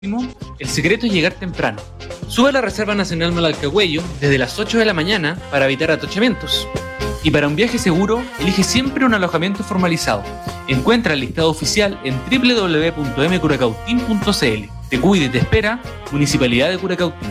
El secreto es llegar temprano. Sube a la Reserva Nacional Malalcahuello desde las 8 de la mañana para evitar atochamientos. Y para un viaje seguro, elige siempre un alojamiento formalizado. Encuentra el listado oficial en www.mcuracautín.cl. Te cuida y te espera, Municipalidad de Curacautín.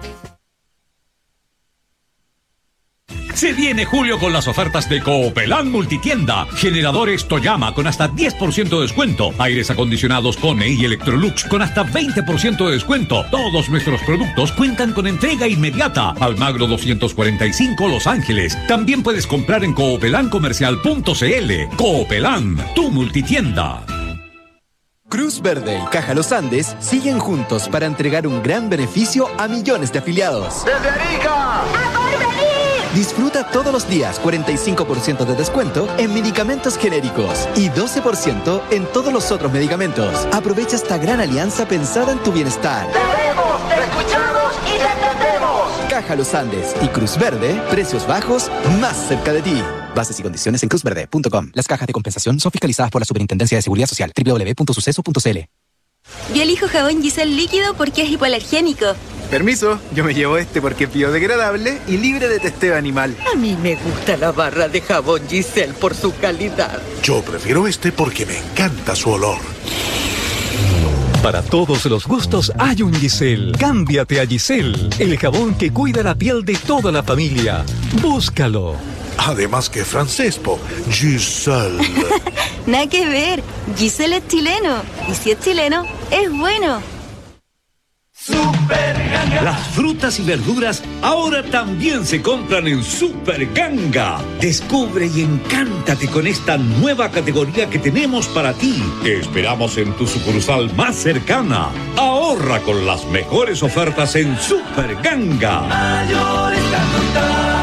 Se viene julio con las ofertas de Coopelán Multitienda. Generadores Toyama con hasta 10% de descuento. Aires acondicionados Kone y Electrolux con hasta 20% de descuento. Todos nuestros productos cuentan con entrega inmediata. Almagro 245 Los Ángeles. También puedes comprar en coopelancomercial.cl. Coopelán, tu multitienda. Cruz Verde y Caja Los Andes siguen juntos para entregar un gran beneficio a millones de afiliados. ¡Desde Arica! ¡A Porvenir! Disfruta todos los días 45% de descuento en medicamentos genéricos y 12% en todos los otros medicamentos. Aprovecha esta gran alianza pensada en tu bienestar. ¡Te vemos, te escuchamos y te entendemos! Caja Los Andes y Cruz Verde, precios bajos más cerca de ti. Bases y condiciones en cruzverde.com. Las cajas de compensación son fiscalizadas por la Superintendencia de Seguridad Social. www.suceso.cl. Yo elijo jabón Giselle líquido porque es hipoalergénico. Permiso, yo me llevo este porque es biodegradable y libre de testeo animal. A mí me gusta la barra de jabón Giselle por su calidad. Yo prefiero este porque me encanta su olor. Para todos los gustos hay un Giselle. Cámbiate a Giselle, el jabón que cuida la piel de toda la familia. Búscalo. Además que francés, Giselle. Nada que ver, Giselle es chileno. Y si es chileno, es bueno. Super Ganga. Las frutas y verduras ahora también se compran en Super Ganga. Descubre y encántate con esta nueva categoría que tenemos para ti. Te esperamos en tu sucursal más cercana. Ahorra con las mejores ofertas en Super Ganga. Mayor es la total.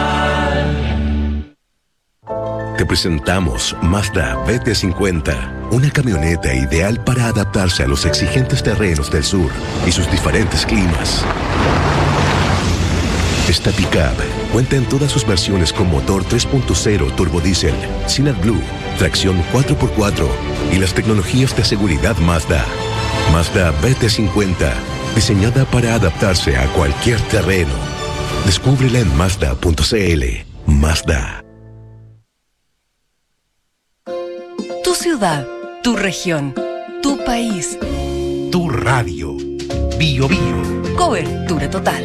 Te presentamos Mazda BT50, una camioneta ideal para adaptarse a los exigentes terrenos del sur y sus diferentes climas. Esta pickup cuenta en todas sus versiones con motor 3.0 turbodiesel, sin AdBlue, tracción 4x4 y las tecnologías de seguridad Mazda. Mazda BT50, diseñada para adaptarse a cualquier terreno. Descúbrela en Mazda.cl. Mazda. Tu ciudad, tu región, tu país. Tu radio. Bio Bio. Cobertura total.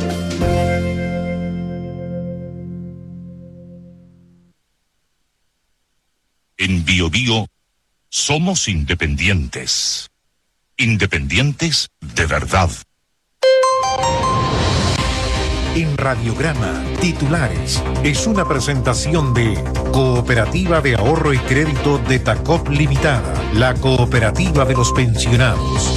En Bio Bio somos independientes. Independientes de verdad. En Radiograma, titulares, es una presentación de Cooperativa de Ahorro y Crédito de Tacop Limitada, la cooperativa de los pensionados.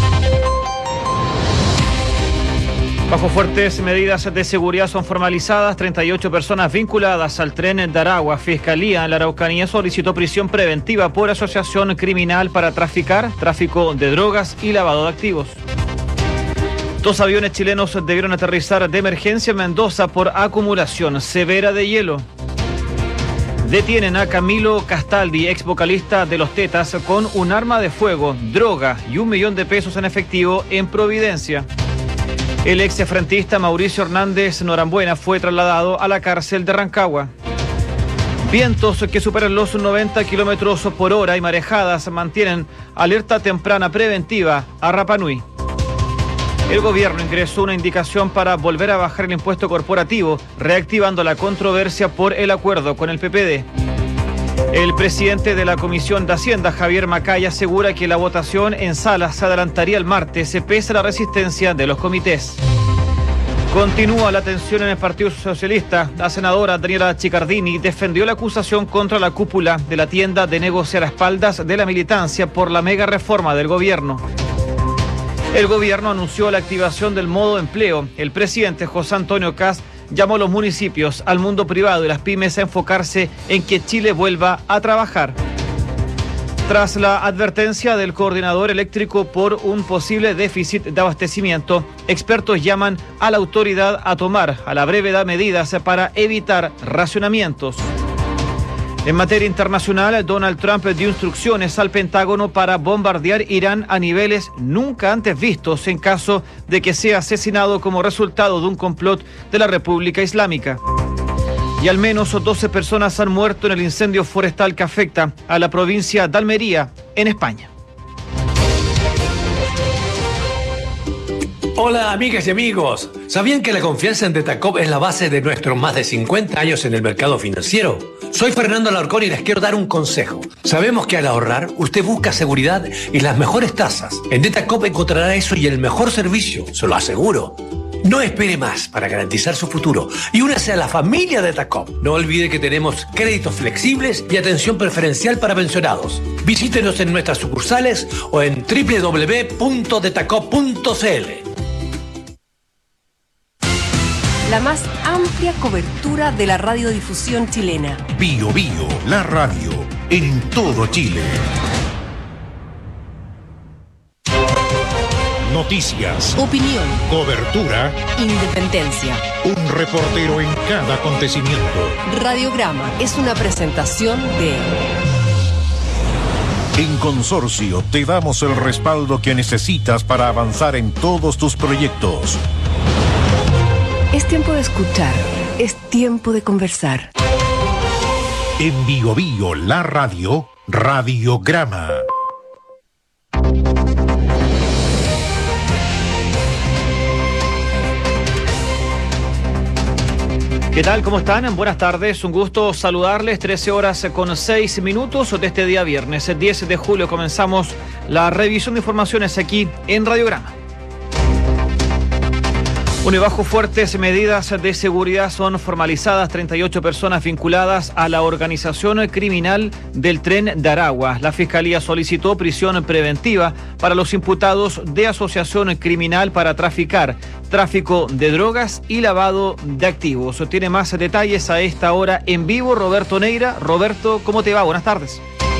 Bajo fuertes medidas de seguridad son formalizadas 38 personas vinculadas al tren de Aragua. Fiscalía en la Araucanía solicitó prisión preventiva por asociación criminal para tráfico de drogas y lavado de activos. 2 aviones chilenos debieron aterrizar de emergencia en Mendoza por acumulación severa de hielo. Detienen a Camilo Castaldi, ex vocalista de Los Tetas, con un arma de fuego, droga y $1 millón en efectivo en Providencia. El ex frentista Mauricio Hernández Norambuena fue trasladado a la cárcel de Rancagua. Vientos que superan los 90 kilómetros por hora y marejadas mantienen alerta temprana preventiva a Rapa Nui. El gobierno ingresó una indicación para volver a bajar el impuesto corporativo, reactivando la controversia por el acuerdo con el PPD. El presidente de la Comisión de Hacienda, Javier Macaya, asegura que la votación en sala se adelantaría el martes, pese a la resistencia de los comités. Continúa la tensión en el Partido Socialista. La senadora Daniela Chiccardini defendió la acusación contra la cúpula de la tienda de negociar a espaldas de la militancia por la mega reforma del gobierno. El gobierno anunció la activación del modo empleo. El presidente José Antonio Kast llamó a los municipios, al mundo privado y las pymes a enfocarse en que Chile vuelva a trabajar. Tras la advertencia del coordinador eléctrico por un posible déficit de abastecimiento, expertos llaman a la autoridad a tomar a la brevedad medidas para evitar racionamientos. En materia internacional, Donald Trump dio instrucciones al Pentágono para bombardear Irán a niveles nunca antes vistos en caso de que sea asesinado como resultado de un complot de la República Islámica. Y al menos 12 personas han muerto en el incendio forestal que afecta a la provincia de Almería, en España. Hola amigas y amigos, ¿sabían que la confianza en Detacop es la base de nuestros más de 50 años en el mercado financiero? Soy Fernando Alarcón y les quiero dar un consejo. Sabemos que al ahorrar usted busca seguridad y las mejores tasas. En Detacop encontrará eso y el mejor servicio, se lo aseguro. No espere más para garantizar su futuro y únase a la familia Detacop. No olvide que tenemos créditos flexibles y atención preferencial para pensionados. Visítenos en nuestras sucursales o en www.detacop.cl. La más amplia cobertura de la radiodifusión chilena. Bio Bio, la radio, en todo Chile. Noticias. Opinión. Cobertura. Independencia. Un reportero en cada acontecimiento. Radiograma es una presentación de... En Consorcio te damos el respaldo que necesitas para avanzar en todos tus proyectos. Es tiempo de escuchar, es tiempo de conversar. En Bio Bio, la radio, Radiograma. ¿Qué tal? ¿Cómo están? Buenas tardes, un gusto saludarles. 13 horas con 6 minutos de este día viernes, 10 de julio. Comenzamos la revisión de informaciones aquí en Radiograma. Y bajo fuertes medidas de seguridad son formalizadas 38 personas vinculadas a la organización criminal del Tren de Aragua. La Fiscalía solicitó prisión preventiva para los imputados de asociación criminal para tráfico de drogas y lavado de activos. Tiene más detalles a esta hora en vivo Roberto Neira. Roberto, ¿cómo te va? Buenas tardes.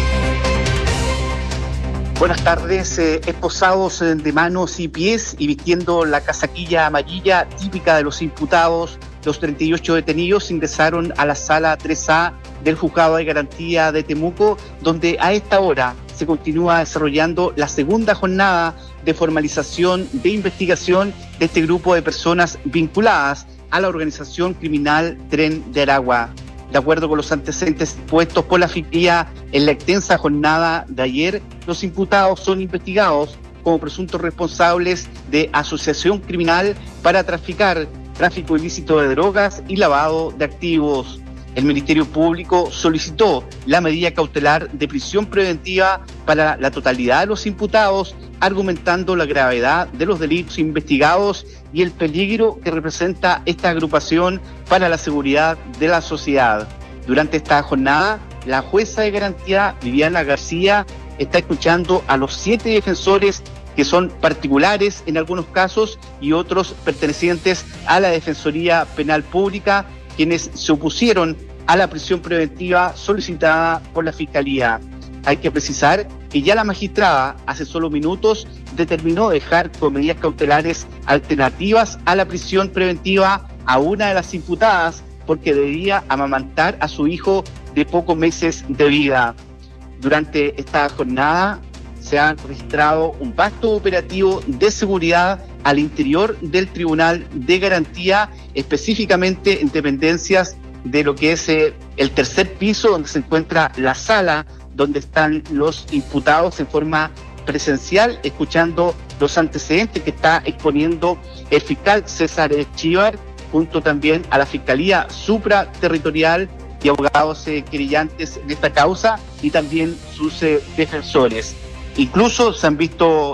Buenas tardes, esposados de manos y pies y vistiendo la casaquilla amarilla típica de los imputados, los 38 detenidos ingresaron a la sala 3A del Juzgado de Garantía de Temuco, donde a esta hora se continúa desarrollando la segunda jornada de formalización de investigación de este grupo de personas vinculadas a la organización criminal Tren de Aragua. De acuerdo con los antecedentes puestos por la Fiscalía en la extensa jornada de ayer, los imputados son investigados como presuntos responsables de asociación criminal para tráfico ilícito de drogas y lavado de activos. El Ministerio Público solicitó la medida cautelar de prisión preventiva para la totalidad de los imputados, argumentando la gravedad de los delitos investigados y el peligro que representa esta agrupación para la seguridad de la sociedad. Durante esta jornada, la jueza de garantía, Viviana García, está escuchando a los 7 defensores que son particulares en algunos casos y otros pertenecientes a la Defensoría Penal Pública, quienes se opusieron a la prisión preventiva solicitada por la Fiscalía. Hay que precisar que ya la magistrada hace solo minutos determinó dejar con medidas cautelares alternativas a la prisión preventiva a una de las imputadas porque debía amamantar a su hijo de pocos meses de vida. Durante esta jornada se ha registrado un vasto operativo de seguridad al interior del Tribunal de Garantía, específicamente en dependencias de lo que es el tercer piso, donde se encuentra la sala donde están los imputados en forma presencial, escuchando los antecedentes que está exponiendo el fiscal César Chívar, junto también a la Fiscalía Supraterritorial y abogados querellantes de esta causa y también sus defensores. Incluso se han visto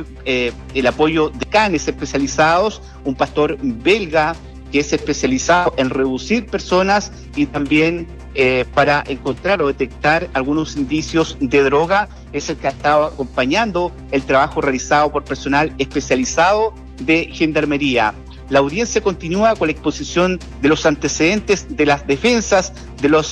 el apoyo de canes especializados, un pastor belga que es especializado en reducir personas y también para encontrar o detectar algunos indicios de droga, es el que ha estado acompañando el trabajo realizado por personal especializado de Gendarmería. La audiencia continúa con la exposición de los antecedentes de las defensas de los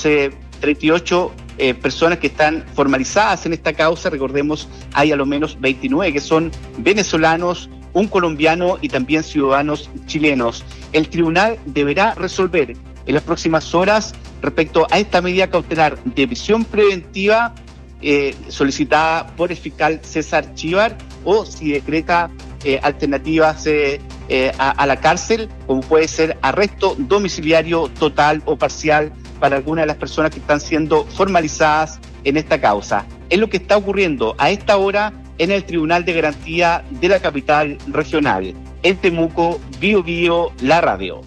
38 personas que están formalizadas en esta causa. Recordemos, hay a lo menos 29 que son venezolanos, un colombiano y también ciudadanos chilenos. El tribunal deberá resolver en las próximas horas respecto a esta medida cautelar de prisión preventiva solicitada por el fiscal César Chíbar, o si decreta alternativas a la cárcel, como puede ser arresto domiciliario total o parcial para algunas de las personas que están siendo formalizadas en esta causa. Es lo que está ocurriendo a esta hora en el Tribunal de Garantía de la capital regional. En Temuco, Bío Bío, la radio.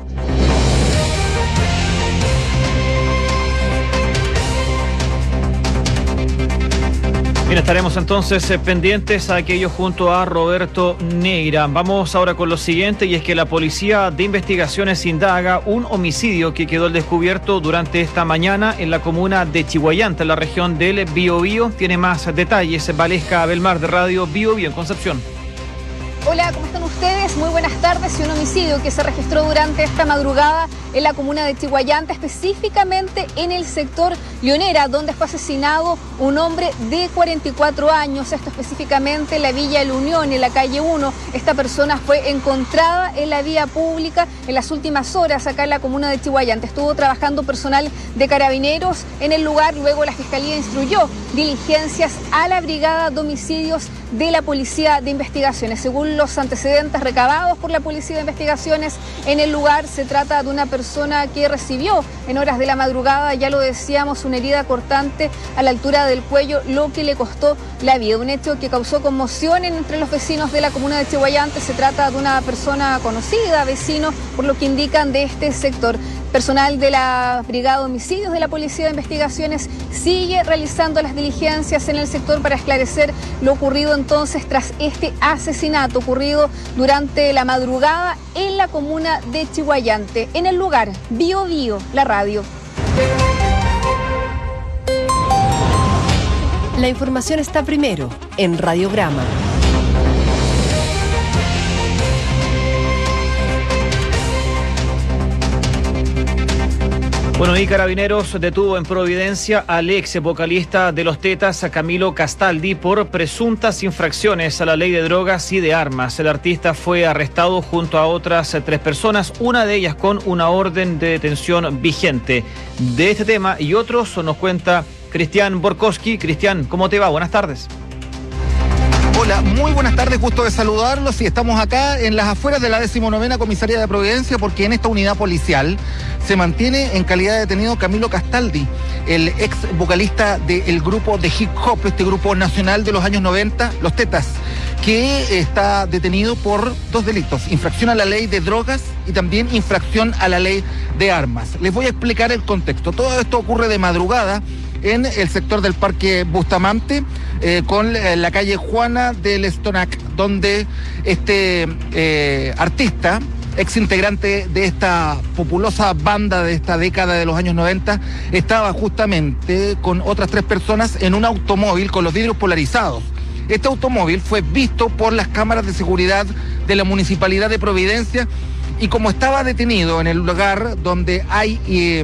Bien, estaremos entonces pendientes a aquello junto a Roberto Neira. Vamos ahora con lo siguiente, y es que la Policía de Investigaciones indaga un homicidio que quedó al descubierto durante esta mañana en la comuna de Chihuayante, en la región del Biobío. Tiene más detalles Valesca Belmar, de Radio Biobío en Concepción. Hola, ¿cómo están ustedes? Muy buenas tardes. Y un homicidio que se registró durante esta madrugada en la comuna de Chihuayante, específicamente en el sector Leonera, donde fue asesinado un hombre de 44 años, esto específicamente en la Villa La Unión, en la calle 1. Esta persona fue encontrada en la vía pública en las últimas horas acá en la comuna de Chihuayante. Estuvo trabajando personal de Carabineros en el lugar, luego la Fiscalía instruyó diligencias a la Brigada de Homicidios de la Policía de Investigaciones. Según los antecedentes recabados por la Policía de Investigaciones en el lugar, se trata de una persona que recibió en horas de la madrugada, ya lo decíamos, una herida cortante a la altura del cuello, lo que le costó la vida. Un hecho que causó conmoción entre los vecinos de la comuna de Chihuayante. Se trata de una persona conocida, vecino, por lo que indican de este sector. Personal de la Brigada de Homicidios de la Policía de Investigaciones sigue realizando las diligencias en el sector para esclarecer lo ocurrido entonces tras este asesinato ocurrido durante la madrugada en la comuna de Chihuayante. En el lugar, Bío Bío, la radio. La información está primero en Radiograma. Bueno, y Carabineros detuvo en Providencia al ex vocalista de Los Tetas, Camilo Castaldi, por presuntas infracciones a la ley de drogas y de armas. El artista fue arrestado junto a otras 3 personas, una de ellas con una orden de detención vigente. De este tema y otros nos cuenta Cristian Borkowski. Cristian, ¿cómo te va? Buenas tardes. Hola, muy buenas tardes, gusto de saludarlos. Y estamos acá en las afueras de la 19ª Comisaría de Providencia, porque en esta unidad policial se mantiene en calidad de detenido Camilo Castaldi, el ex vocalista del grupo de hip hop, este grupo nacional de los años 90, Los Tetas, que está detenido por 2 delitos: infracción a la ley de drogas y también infracción a la ley de armas. Les voy a explicar el contexto. Todo esto ocurre de madrugada en el sector del Parque Bustamante, con la calle Juana del Estonac, donde este artista, ex integrante de esta populosa banda de esta década de los años 90, estaba justamente con otras 3 personas en un automóvil con los vidrios polarizados. Este automóvil fue visto por las cámaras de seguridad de la Municipalidad de Providencia, y como estaba detenido en el lugar donde hay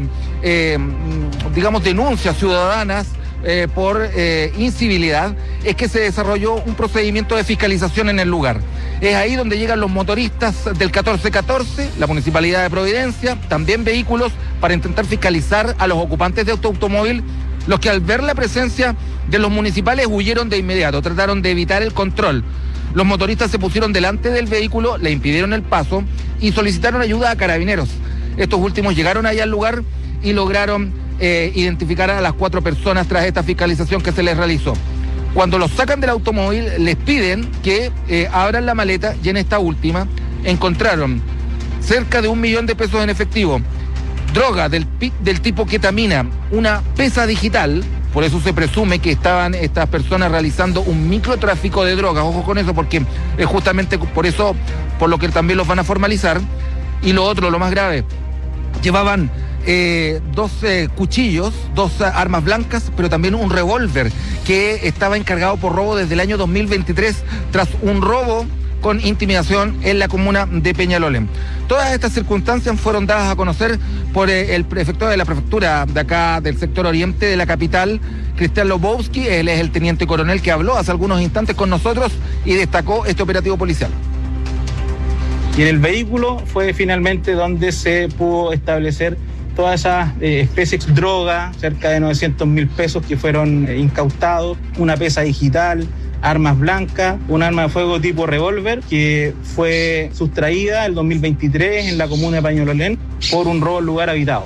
digamos, denuncias ciudadanas por incivilidad, es que se desarrolló un procedimiento de fiscalización en el lugar. Es ahí donde llegan los motoristas del 1414, la Municipalidad de Providencia, también vehículos, para intentar fiscalizar a los ocupantes de este automóvil, los que al ver la presencia de los municipales huyeron de inmediato, trataron de evitar el control. Los motoristas se pusieron delante del vehículo, le impidieron el paso y solicitaron ayuda a Carabineros. Estos últimos llegaron allá al lugar y lograron identificar a las 4 personas tras esta fiscalización que se les realizó. Cuando los sacan del automóvil, les piden que abran la maleta, y en esta última encontraron cerca de 1 millón de pesos en efectivo, droga del tipo ketamina, una pesa digital. Por eso se presume que estaban estas personas realizando un microtráfico de drogas. Ojo con eso, porque es justamente por eso por lo que también los van a formalizar. Y lo otro, lo más grave, llevaban 2 cuchillos, 2 armas blancas, pero también un revólver que estaba encargado por robo desde el año 2023, tras un robo con intimidación en la comuna de Peñalolén. Todas estas circunstancias fueron dadas a conocer por el prefecto de la prefectura de acá del sector oriente de la capital, Cristian Lobowski. Él es el teniente coronel que habló hace algunos instantes con nosotros y destacó este operativo policial. Y en el vehículo fue finalmente donde se pudo establecer todas esas especies de droga, cerca de 900.000 pesos que fueron incautados, una pesa digital, armas blancas, un arma de fuego tipo revólver que fue sustraída el 2023 en la comuna de Peñalolén por un robo en lugar habitado.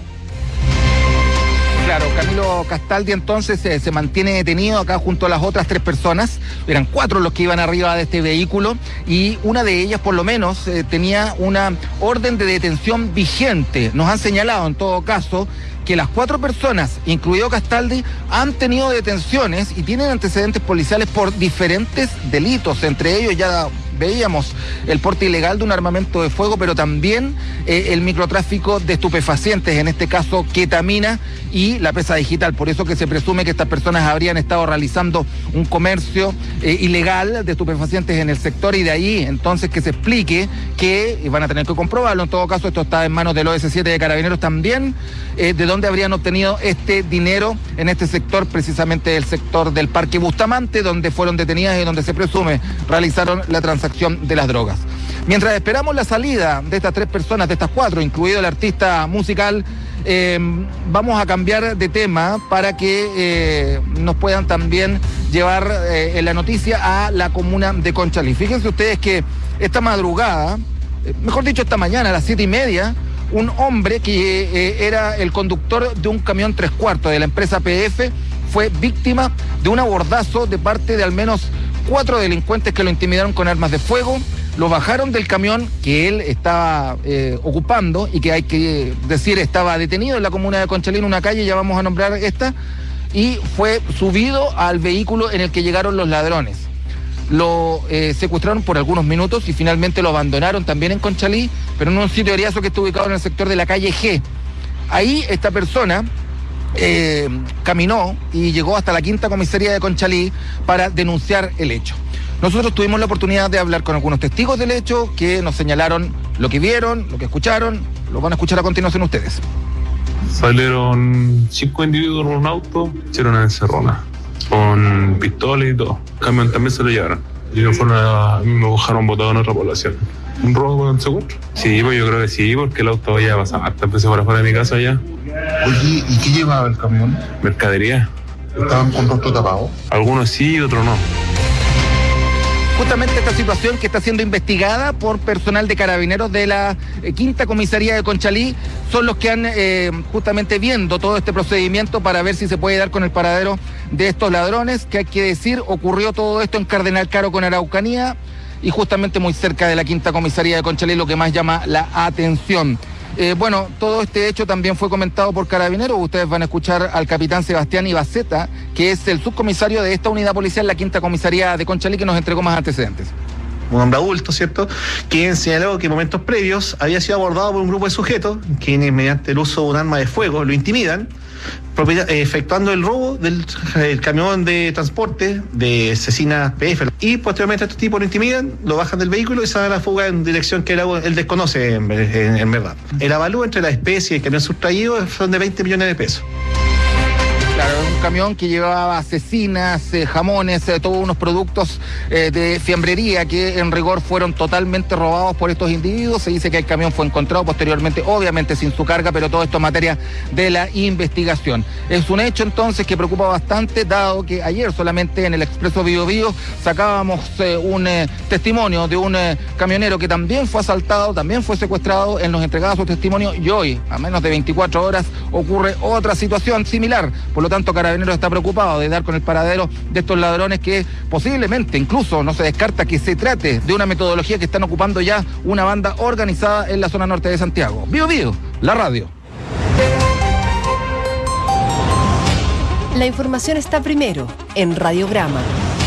Claro, Camilo Castaldi entonces se mantiene detenido acá junto a las otras 3 personas. Eran 4 los que iban arriba de este vehículo y una de ellas por lo menos tenía una orden de detención vigente. Nos han señalado en todo caso que las 4 personas, incluido Castaldi, han tenido detenciones y tienen antecedentes policiales por diferentes delitos. Entre ellos ya veíamos el porte ilegal de un armamento de fuego, pero también el microtráfico de estupefacientes, en este caso ketamina y la pesa digital. Por eso que se presume que estas personas habrían estado realizando un comercio ilegal de estupefacientes en el sector y de ahí entonces que se explique que, y van a tener que comprobarlo, en todo caso esto está en manos del OS7 de Carabineros también, de dónde habrían obtenido este dinero en este sector, precisamente el sector del Parque Bustamante, donde fueron detenidas y donde se presume realizaron la transacción de las drogas. Mientras esperamos la salida de estas 3 personas, de estas 4, incluido el artista musical, vamos a cambiar de tema para que nos puedan también llevar en la noticia a la comuna de Conchalí. Fíjense ustedes que esta madrugada, mejor dicho esta mañana a las 7:30, un hombre que era el conductor de un camión 3/4 de la empresa PF fue víctima de un abordazo de parte de al menos 4 delincuentes que lo intimidaron con armas de fuego, lo bajaron del camión que él estaba ocupando y que hay que decir estaba detenido en la comuna de Conchalí, en una calle, ya vamos a nombrar esta, y fue subido al vehículo en el que llegaron los ladrones. Lo secuestraron por algunos minutos y finalmente lo abandonaron también en Conchalí, pero en un sitio de Ariazo que está ubicado en el sector de la calle G. Ahí esta persona caminó y llegó hasta la 5ª comisaría de Conchalí para denunciar el hecho. Nosotros tuvimos la oportunidad de hablar con algunos testigos del hecho que nos señalaron lo que vieron, lo que escucharon. Lo van a escuchar a continuación ustedes. Salieron 5 individuos en un auto, hicieron una encerrona con pistolas y todo. El camión también se lo llevaron. Y me bajaron botado en otra población. ¿Un robo con secuestro? Sí, pues yo creo que sí, porque el auto ya pasaba hartas veces por afuera de mi casa ya. Oye, ¿y qué llevaba el camión? Mercadería. ¿Estaban con rostro tapado? Algunos sí y otros no. Justamente esta situación que está siendo investigada por personal de Carabineros de la 5ª comisaría de Conchalí son los que han justamente viendo todo este procedimiento para ver si se puede dar con el paradero de estos ladrones, que hay que decir, ocurrió todo esto en Cardenal Caro con Araucanía y justamente muy cerca de la 5ª comisaría de Conchalí, lo que más llama la atención. Bueno, todo este hecho también fue comentado por Carabineros. Ustedes van a escuchar al capitán Sebastián Ibaceta, que es el subcomisario de esta unidad policial, la 5ª comisaría de Conchalí, que nos entregó más antecedentes. Un hombre adulto, ¿cierto?, quien señaló que en momentos previos había sido abordado por un grupo de sujetos quienes mediante el uso de un arma de fuego lo intimidan, efectuando el robo del camión de transporte de Cecina PF, y posteriormente a estos tipos lo intimidan, lo bajan del vehículo y se dan a la fuga en dirección que él desconoce en verdad. El avalúo entre la especie y el camión sustraído son de 20 millones de pesos. Claro, es un camión que llevaba cecinas, jamones, todos unos productos de fiambrería que en rigor fueron totalmente robados por estos individuos. Se dice que el camión fue encontrado posteriormente, obviamente sin su carga, pero todo esto en materia de la investigación. Es un hecho entonces que preocupa bastante, dado que ayer solamente en el Expreso Bío Bío sacábamos un testimonio de un camionero que también fue asaltado, también fue secuestrado, él nos entregaba su testimonio y hoy, a menos de 24 horas, ocurre otra situación similar. Por lo tanto, Carabineros está preocupado de dar con el paradero de estos ladrones que posiblemente, incluso no se descarta que se trate de una metodología que están ocupando ya una banda organizada en la zona norte de Santiago. Bío Bío, la radio. La información está primero en Radiograma.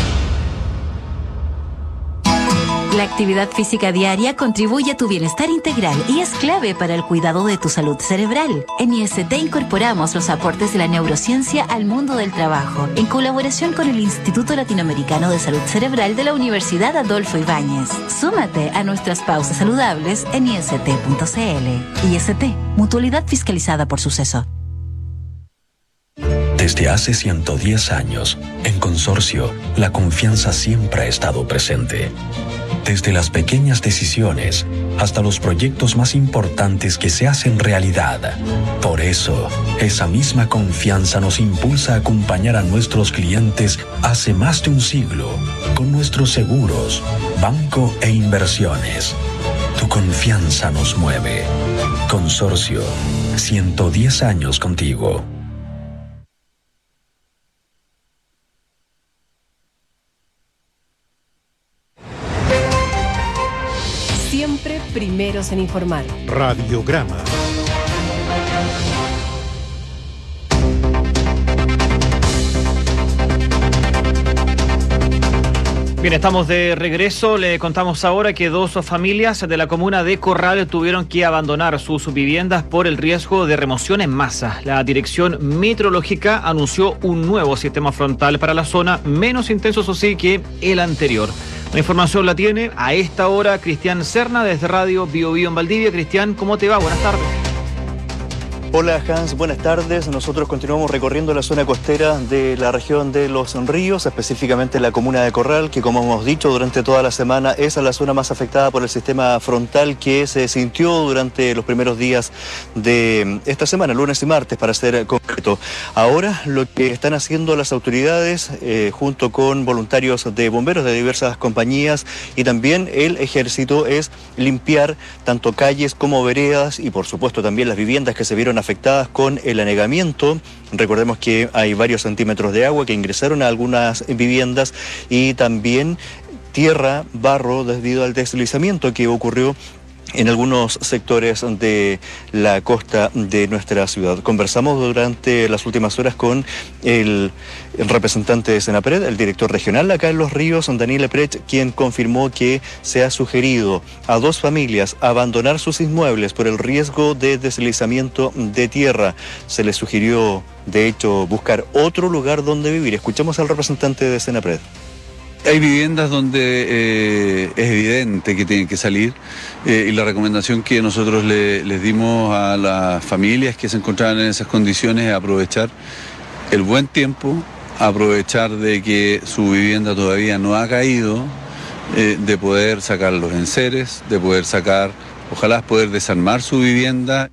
La actividad física diaria contribuye a tu bienestar integral y es clave para el cuidado de tu salud cerebral. En IST incorporamos los aportes de la neurociencia al mundo del trabajo, en colaboración con el Instituto Latinoamericano de Salud Cerebral de la Universidad Adolfo Ibáñez. Súmate a nuestras pausas saludables en ist.cl. IST, mutualidad fiscalizada por Suceso. Desde hace 110 años, en Consorcio, la confianza siempre ha estado presente. Desde las pequeñas decisiones hasta los proyectos más importantes que se hacen realidad. Por eso, esa misma confianza nos impulsa a acompañar a nuestros clientes hace más de un siglo con nuestros seguros, banco e inversiones. Tu confianza nos mueve. Consorcio, 110 años contigo. Siempre primeros en informar. Radiograma. Bien, estamos de regreso. Le contamos ahora que 2 familias de la comuna de Corral tuvieron que abandonar sus viviendas por el riesgo de remoción en masa. La Dirección Meteorológica anunció un nuevo sistema frontal para la zona, menos intenso, eso sí, que el anterior. La información la tiene a esta hora Cristian Serna desde Radio Bio Bio en Valdivia. Cristian, ¿cómo te va? Buenas tardes. Hola Hans, buenas tardes. Nosotros continuamos recorriendo la zona costera de la región de Los Ríos, específicamente la comuna de Corral, que como hemos dicho durante toda la semana es la zona más afectada por el sistema frontal que se sintió durante los primeros días de esta semana, lunes y martes para ser concreto. Ahora lo que están haciendo las autoridades junto con voluntarios de bomberos de diversas compañías y también el ejército es limpiar tanto calles como veredas y por supuesto también las viviendas que se vieron afectadas con el anegamiento. Recordemos que hay varios centímetros de agua que ingresaron a algunas viviendas y también tierra, barro debido al deslizamiento que ocurrió en algunos sectores de la costa de nuestra ciudad. Conversamos durante las últimas horas con el representante de Senapred, el director regional acá en Los Ríos, Daniel Eprech, quien confirmó que se ha sugerido a 2 familias abandonar sus inmuebles por el riesgo de deslizamiento de tierra. Se les sugirió, de hecho, buscar otro lugar donde vivir. Escuchamos al representante de Senapred. Hay viviendas donde es evidente que tienen que salir y la recomendación que nosotros les dimos a las familias que se encontraban en esas condiciones es aprovechar el buen tiempo, aprovechar de que su vivienda todavía no ha caído, de poder sacar los enseres, de poder sacar, ojalá poder desarmar su vivienda.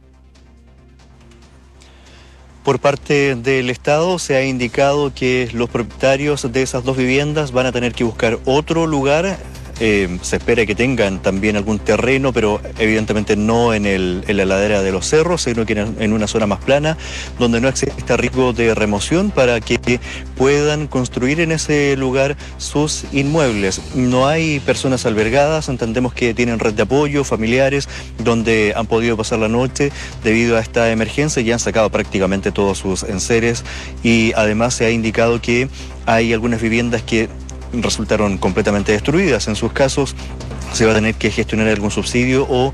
Por parte del Estado se ha indicado que los propietarios de esas 2 viviendas van a tener que buscar otro lugar. Se espera que tengan también algún terreno, pero evidentemente no en la ladera de los cerros, sino que en una zona más plana, donde no exista riesgo de remoción para que puedan construir en ese lugar sus inmuebles. No hay personas albergadas, entendemos que tienen red de apoyo, familiares, donde han podido pasar la noche debido a esta emergencia y han sacado prácticamente todos sus enseres y además se ha indicado que hay algunas viviendas que resultaron completamente destruidas. En sus casos se va a tener que gestionar algún subsidio o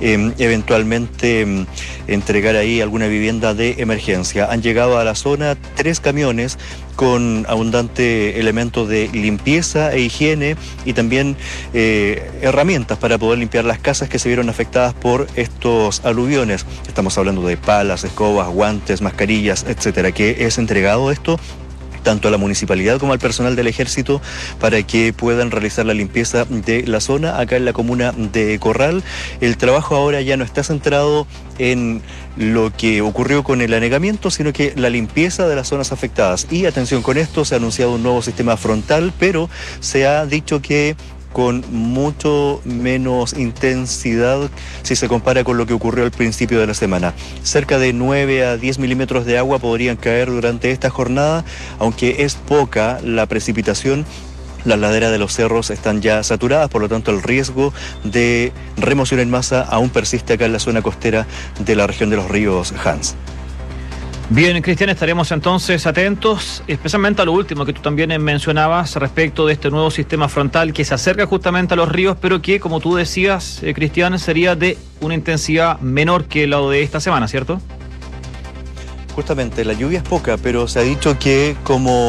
eventualmente entregar ahí alguna vivienda de emergencia. Han llegado a la zona 3 camiones con abundante elementos de limpieza e higiene y también herramientas para poder limpiar las casas que se vieron afectadas por estos aluviones. Estamos hablando de palas, escobas, guantes, mascarillas, etcétera, que es entregado esto tanto a la municipalidad como al personal del ejército para que puedan realizar la limpieza de la zona acá en la comuna de Corral. El trabajo ahora ya no está centrado en lo que ocurrió con el anegamiento, sino que la limpieza de las zonas afectadas. Y atención con esto, se ha anunciado un nuevo sistema frontal, pero se ha dicho que con mucho menos intensidad si se compara con lo que ocurrió al principio de la semana. Cerca de 9 a 10 milímetros de agua podrían caer durante esta jornada, aunque es poca la precipitación. Las laderas de los cerros están ya saturadas, por lo tanto el riesgo de remoción en masa aún persiste acá en la zona costera de la región de Los Ríos, Hans. Bien, Cristian, estaremos entonces atentos, especialmente a lo último que tú también mencionabas respecto de este nuevo sistema frontal que se acerca justamente a los ríos, pero que, como tú decías, Cristian, sería de una intensidad menor que lo de esta semana, ¿cierto? Justamente, la lluvia es poca, pero se ha dicho que como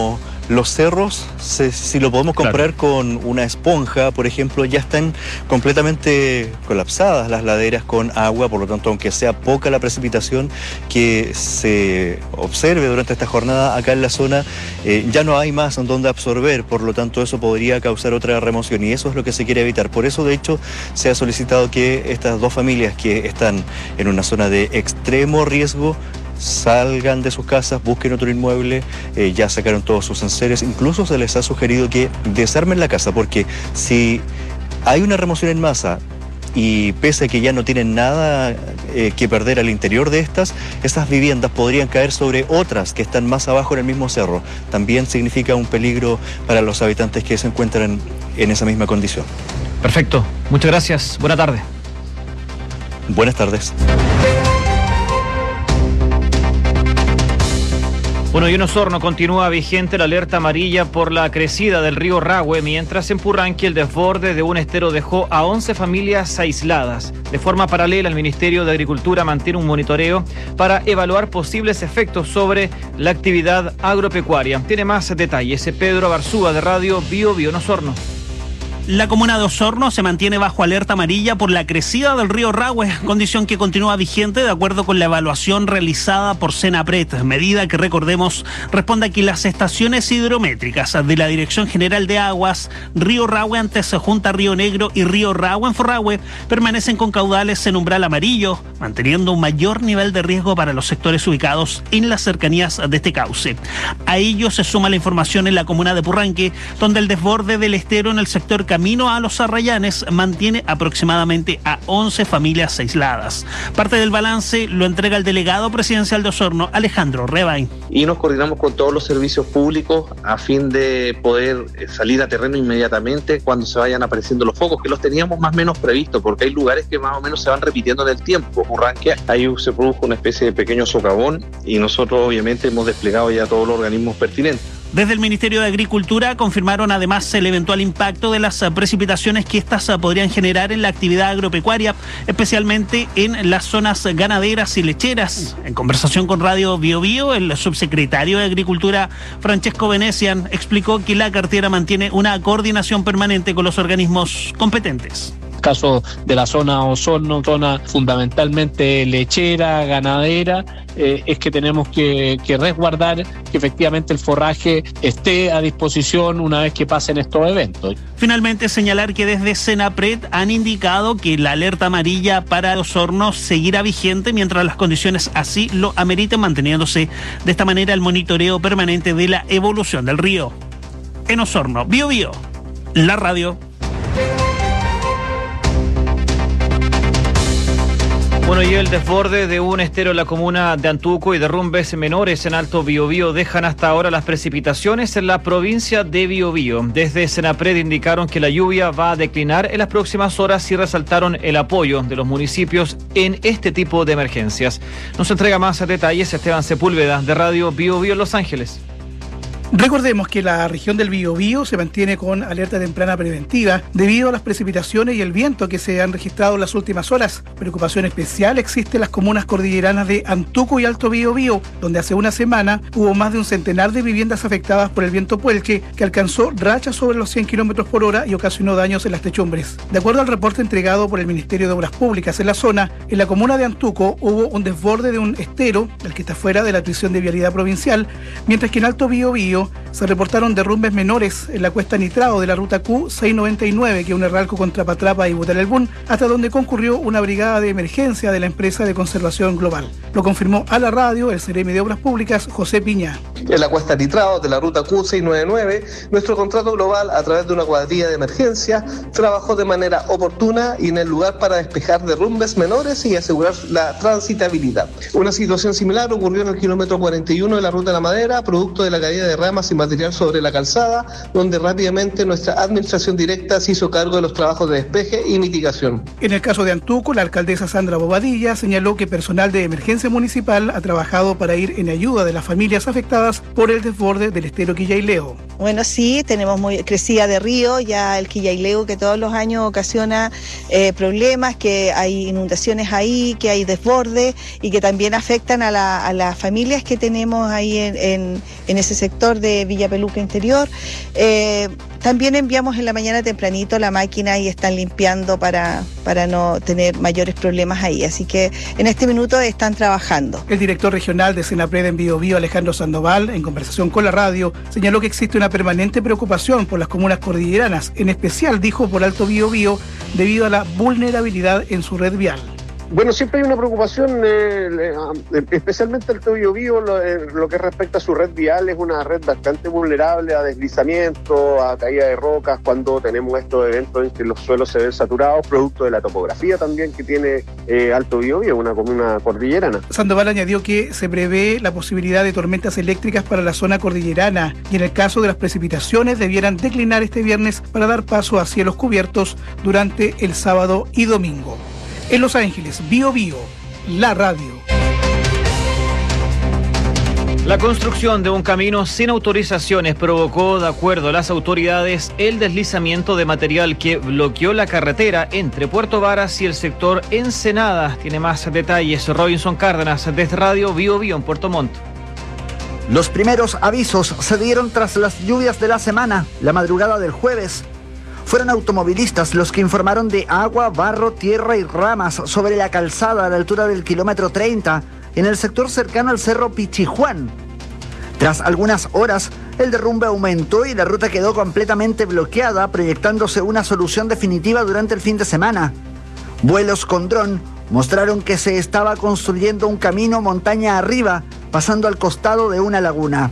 Los cerros, si lo podemos comparar con una esponja, por ejemplo, ya están completamente colapsadas las laderas con agua, por lo tanto, aunque sea poca la precipitación que se observe durante esta jornada acá en la zona, ya no hay más en donde absorber, por lo tanto eso podría causar otra remoción y eso es lo que se quiere evitar. Por eso, de hecho, se ha solicitado que estas dos familias que están en una zona de extremo riesgo salgan de sus casas, busquen otro inmueble, ya sacaron todos sus enseres, incluso se les ha sugerido que desarmen la casa, porque si hay una remoción en masa y pese a que ya no tienen nada que perder al interior de estas viviendas podrían caer sobre otras que están más abajo en el mismo cerro. También significa un peligro para los habitantes que se encuentran en esa misma condición. Perfecto, muchas gracias, buena tarde. Buenas tardes. Bueno, y en Osorno continúa vigente la alerta amarilla por la crecida del río Rahue, mientras en Purranque el desborde de un estero dejó a 11 familias aisladas. De forma paralela, el Ministerio de Agricultura mantiene un monitoreo para evaluar posibles efectos sobre la actividad agropecuaria. Tiene más detalles Pedro Barzúa de Radio Bio Bio en Osorno. La comuna de Osorno se mantiene bajo alerta amarilla por la crecida del río Rahue, condición que continúa vigente de acuerdo con la evaluación realizada por Senapred, medida que, recordemos, responde a que las estaciones hidrométricas de la Dirección General de Aguas, Río Rahue antes junta Río Negro y Río Rahue en Forrahue, permanecen con caudales en umbral amarillo, manteniendo un mayor nivel de riesgo para los sectores ubicados en las cercanías de este cauce. A ello se suma la información en la comuna de Purranque, donde el desborde del estero en el sector camino a los Arrayanes mantiene aproximadamente a 11 familias aisladas. Parte del balance lo entrega el delegado presidencial de Osorno, Alejandro Rebay. Y nos coordinamos con todos los servicios públicos a fin de poder salir a terreno inmediatamente cuando se vayan apareciendo los focos, que los teníamos más o menos previstos, porque hay lugares que más o menos se van repitiendo en el tiempo. Purranque, ahí se produjo una especie de pequeño socavón y nosotros obviamente hemos desplegado ya todos los organismos pertinentes. Desde el Ministerio de Agricultura confirmaron además el eventual impacto de las precipitaciones que estas podrían generar en la actividad agropecuaria, especialmente en las zonas ganaderas y lecheras. En conversación con Radio Bio Bio, el subsecretario de Agricultura, Francesco Venecian, explicó que la cartera mantiene una coordinación permanente con los organismos competentes. Caso de la zona Osorno, zona fundamentalmente lechera, ganadera, es que tenemos que resguardar que efectivamente el forraje esté a disposición una vez que pasen estos eventos. Finalmente, señalar que desde Senapred han indicado que la alerta amarilla para Osorno seguirá vigente mientras las condiciones así lo ameriten, manteniéndose de esta manera el monitoreo permanente de la evolución del río. En Osorno, Bio Bio, la radio. Bueno, y el desborde de un estero en la comuna de Antuco y derrumbes menores en Alto Biobío dejan hasta ahora las precipitaciones en la provincia de Biobío. Desde Senapred indicaron que la lluvia va a declinar en las próximas horas y resaltaron el apoyo de los municipios en este tipo de emergencias. Nos entrega más detalles Esteban Sepúlveda de Radio Bio Bio en Los Ángeles. Recordemos que la región del Biobío se mantiene con alerta temprana preventiva debido a las precipitaciones y el viento que se han registrado en las últimas horas. Preocupación especial existe en las comunas cordilleranas de Antuco y Alto Biobío, donde hace una semana hubo más de un centenar de viviendas afectadas por el viento Puelche, que alcanzó rachas sobre los 100 km por hora y ocasionó daños en las techumbres. De acuerdo al reporte entregado por el Ministerio de Obras Públicas en la zona, en la comuna de Antuco hubo un desborde de un estero, el que está fuera de la atribución de vialidad provincial, mientras que en Alto Biobío se reportaron derrumbes menores en la cuesta Nitrao de la ruta Q699 que une Ralco con Trapatrapa y Butalelbún, hasta donde concurrió una brigada de emergencia de la empresa de conservación global. Lo confirmó a la radio el CRM de Obras Públicas, José Piña. En la cuesta Nitrao de la ruta Q699, nuestro contrato global, a través de una cuadrilla de emergencia, trabajó de manera oportuna y en el lugar para despejar derrumbes menores y asegurar la transitabilidad. Una situación similar ocurrió en el kilómetro 41 de la ruta de la Madera, producto de la caída de ramas y material sobre la calzada, donde rápidamente nuestra administración directa se hizo cargo de los trabajos de despeje y mitigación. En el caso de Antuco, la alcaldesa Sandra Bobadilla señaló que personal de emergencia municipal ha trabajado para ir en ayuda de las familias afectadas preocupadas por el desborde del estero Quillay-Leo. Bueno, sí, tenemos muy crecida de río, ya el Quillay-Leo que todos los años ocasiona problemas, que hay inundaciones ahí, que hay desborde y que también afectan a las familias que tenemos ahí en ese sector de Villa Peluca Interior. También enviamos en la mañana tempranito la máquina y están limpiando para no tener mayores problemas ahí. Así que en este minuto están trabajando. El director regional de Senapred en Biobío, Alejandro Sandoval, en conversación con la radio, señaló que existe una permanente preocupación por las comunas cordilleranas, en especial, dijo, por Alto Biobío, debido a la vulnerabilidad en su red vial. Bueno, siempre hay una preocupación, especialmente el Alto Biobío, lo que respecta a su red vial, es una red bastante vulnerable a deslizamiento, a caída de rocas, cuando tenemos estos eventos en que los suelos se ven saturados, producto de la topografía también que tiene Alto Biobío, una comuna cordillerana. Sandoval añadió que se prevé la posibilidad de tormentas eléctricas para la zona cordillerana y en el caso de las precipitaciones debieran declinar este viernes para dar paso a cielos cubiertos durante el sábado y domingo. En Los Ángeles, Biobío, la radio. La construcción de un camino sin autorizaciones provocó, de acuerdo a las autoridades, el deslizamiento de material que bloqueó la carretera entre Puerto Varas y el sector Ensenada. Tiene más detalles Robinson Cárdenas desde Radio Biobío en Puerto Montt. Los primeros avisos se dieron tras las lluvias de la semana, la madrugada del jueves. Fueron automovilistas los que informaron de agua, barro, tierra y ramas sobre la calzada a la altura del kilómetro 30, en el sector cercano al cerro Pichijuán. Tras algunas horas, el derrumbe aumentó y la ruta quedó completamente bloqueada, proyectándose una solución definitiva durante el fin de semana. Vuelos con dron mostraron que se estaba construyendo un camino montaña arriba, pasando al costado de una laguna.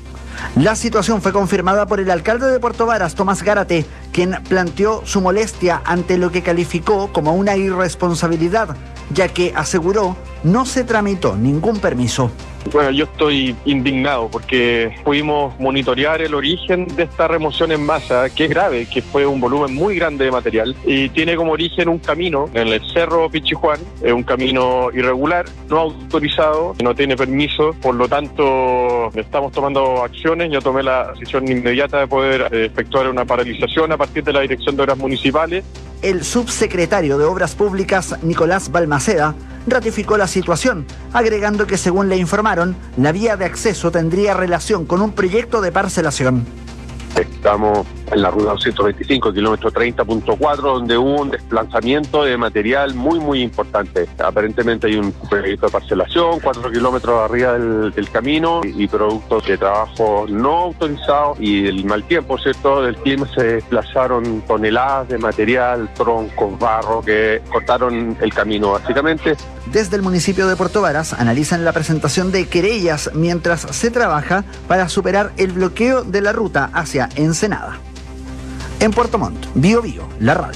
La situación fue confirmada por el alcalde de Puerto Varas, Tomás Gárate, quien planteó su molestia ante lo que calificó como una irresponsabilidad, ya que aseguró no se tramitó ningún permiso. Bueno, yo estoy indignado porque pudimos monitorear el origen de esta remoción en masa, que es grave, que fue un volumen muy grande de material y tiene como origen un camino en el cerro Pichijuán, un camino irregular, no autorizado, no tiene permiso, por lo tanto estamos tomando acciones. Yo tomé la decisión inmediata de poder efectuar una paralización a partir de la Dirección de Obras Municipales. El subsecretario de Obras Públicas, Nicolás Balmaceda, ratificó la situación, agregando que según le informaron, la vía de acceso tendría relación con un proyecto de parcelación. Estamos en la ruta 225, kilómetro 30.4, donde hubo un desplazamiento de material muy importante. Aparentemente hay un proyecto de parcelación, 4 kilómetros arriba del camino y productos de trabajo no autorizados y el mal tiempo, ¿cierto?, del clima, se desplazaron toneladas de material, troncos, barro, que cortaron el camino básicamente. Desde el municipio de Puerto Varas analizan la presentación de querellas mientras se trabaja para superar el bloqueo de la ruta hacia Ensenada. En Puerto Montt, Biobío, la radio.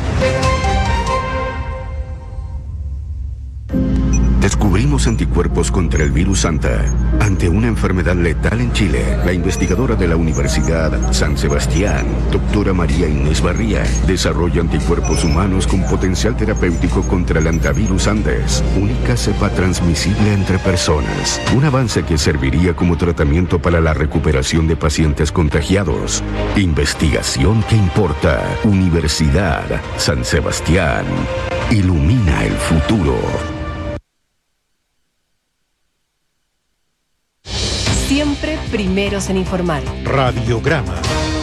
Descubrimos anticuerpos contra el virus Santa ante una enfermedad letal en Chile. La investigadora de la Universidad San Sebastián, doctora María Inés Barría, desarrolla anticuerpos humanos con potencial terapéutico contra el antivirus Andes, única cepa transmisible entre personas. Un avance que serviría como tratamiento para la recuperación de pacientes contagiados. Investigación que importa. Universidad San Sebastián. Ilumina el futuro. Siempre primeros en informar. Radiograma.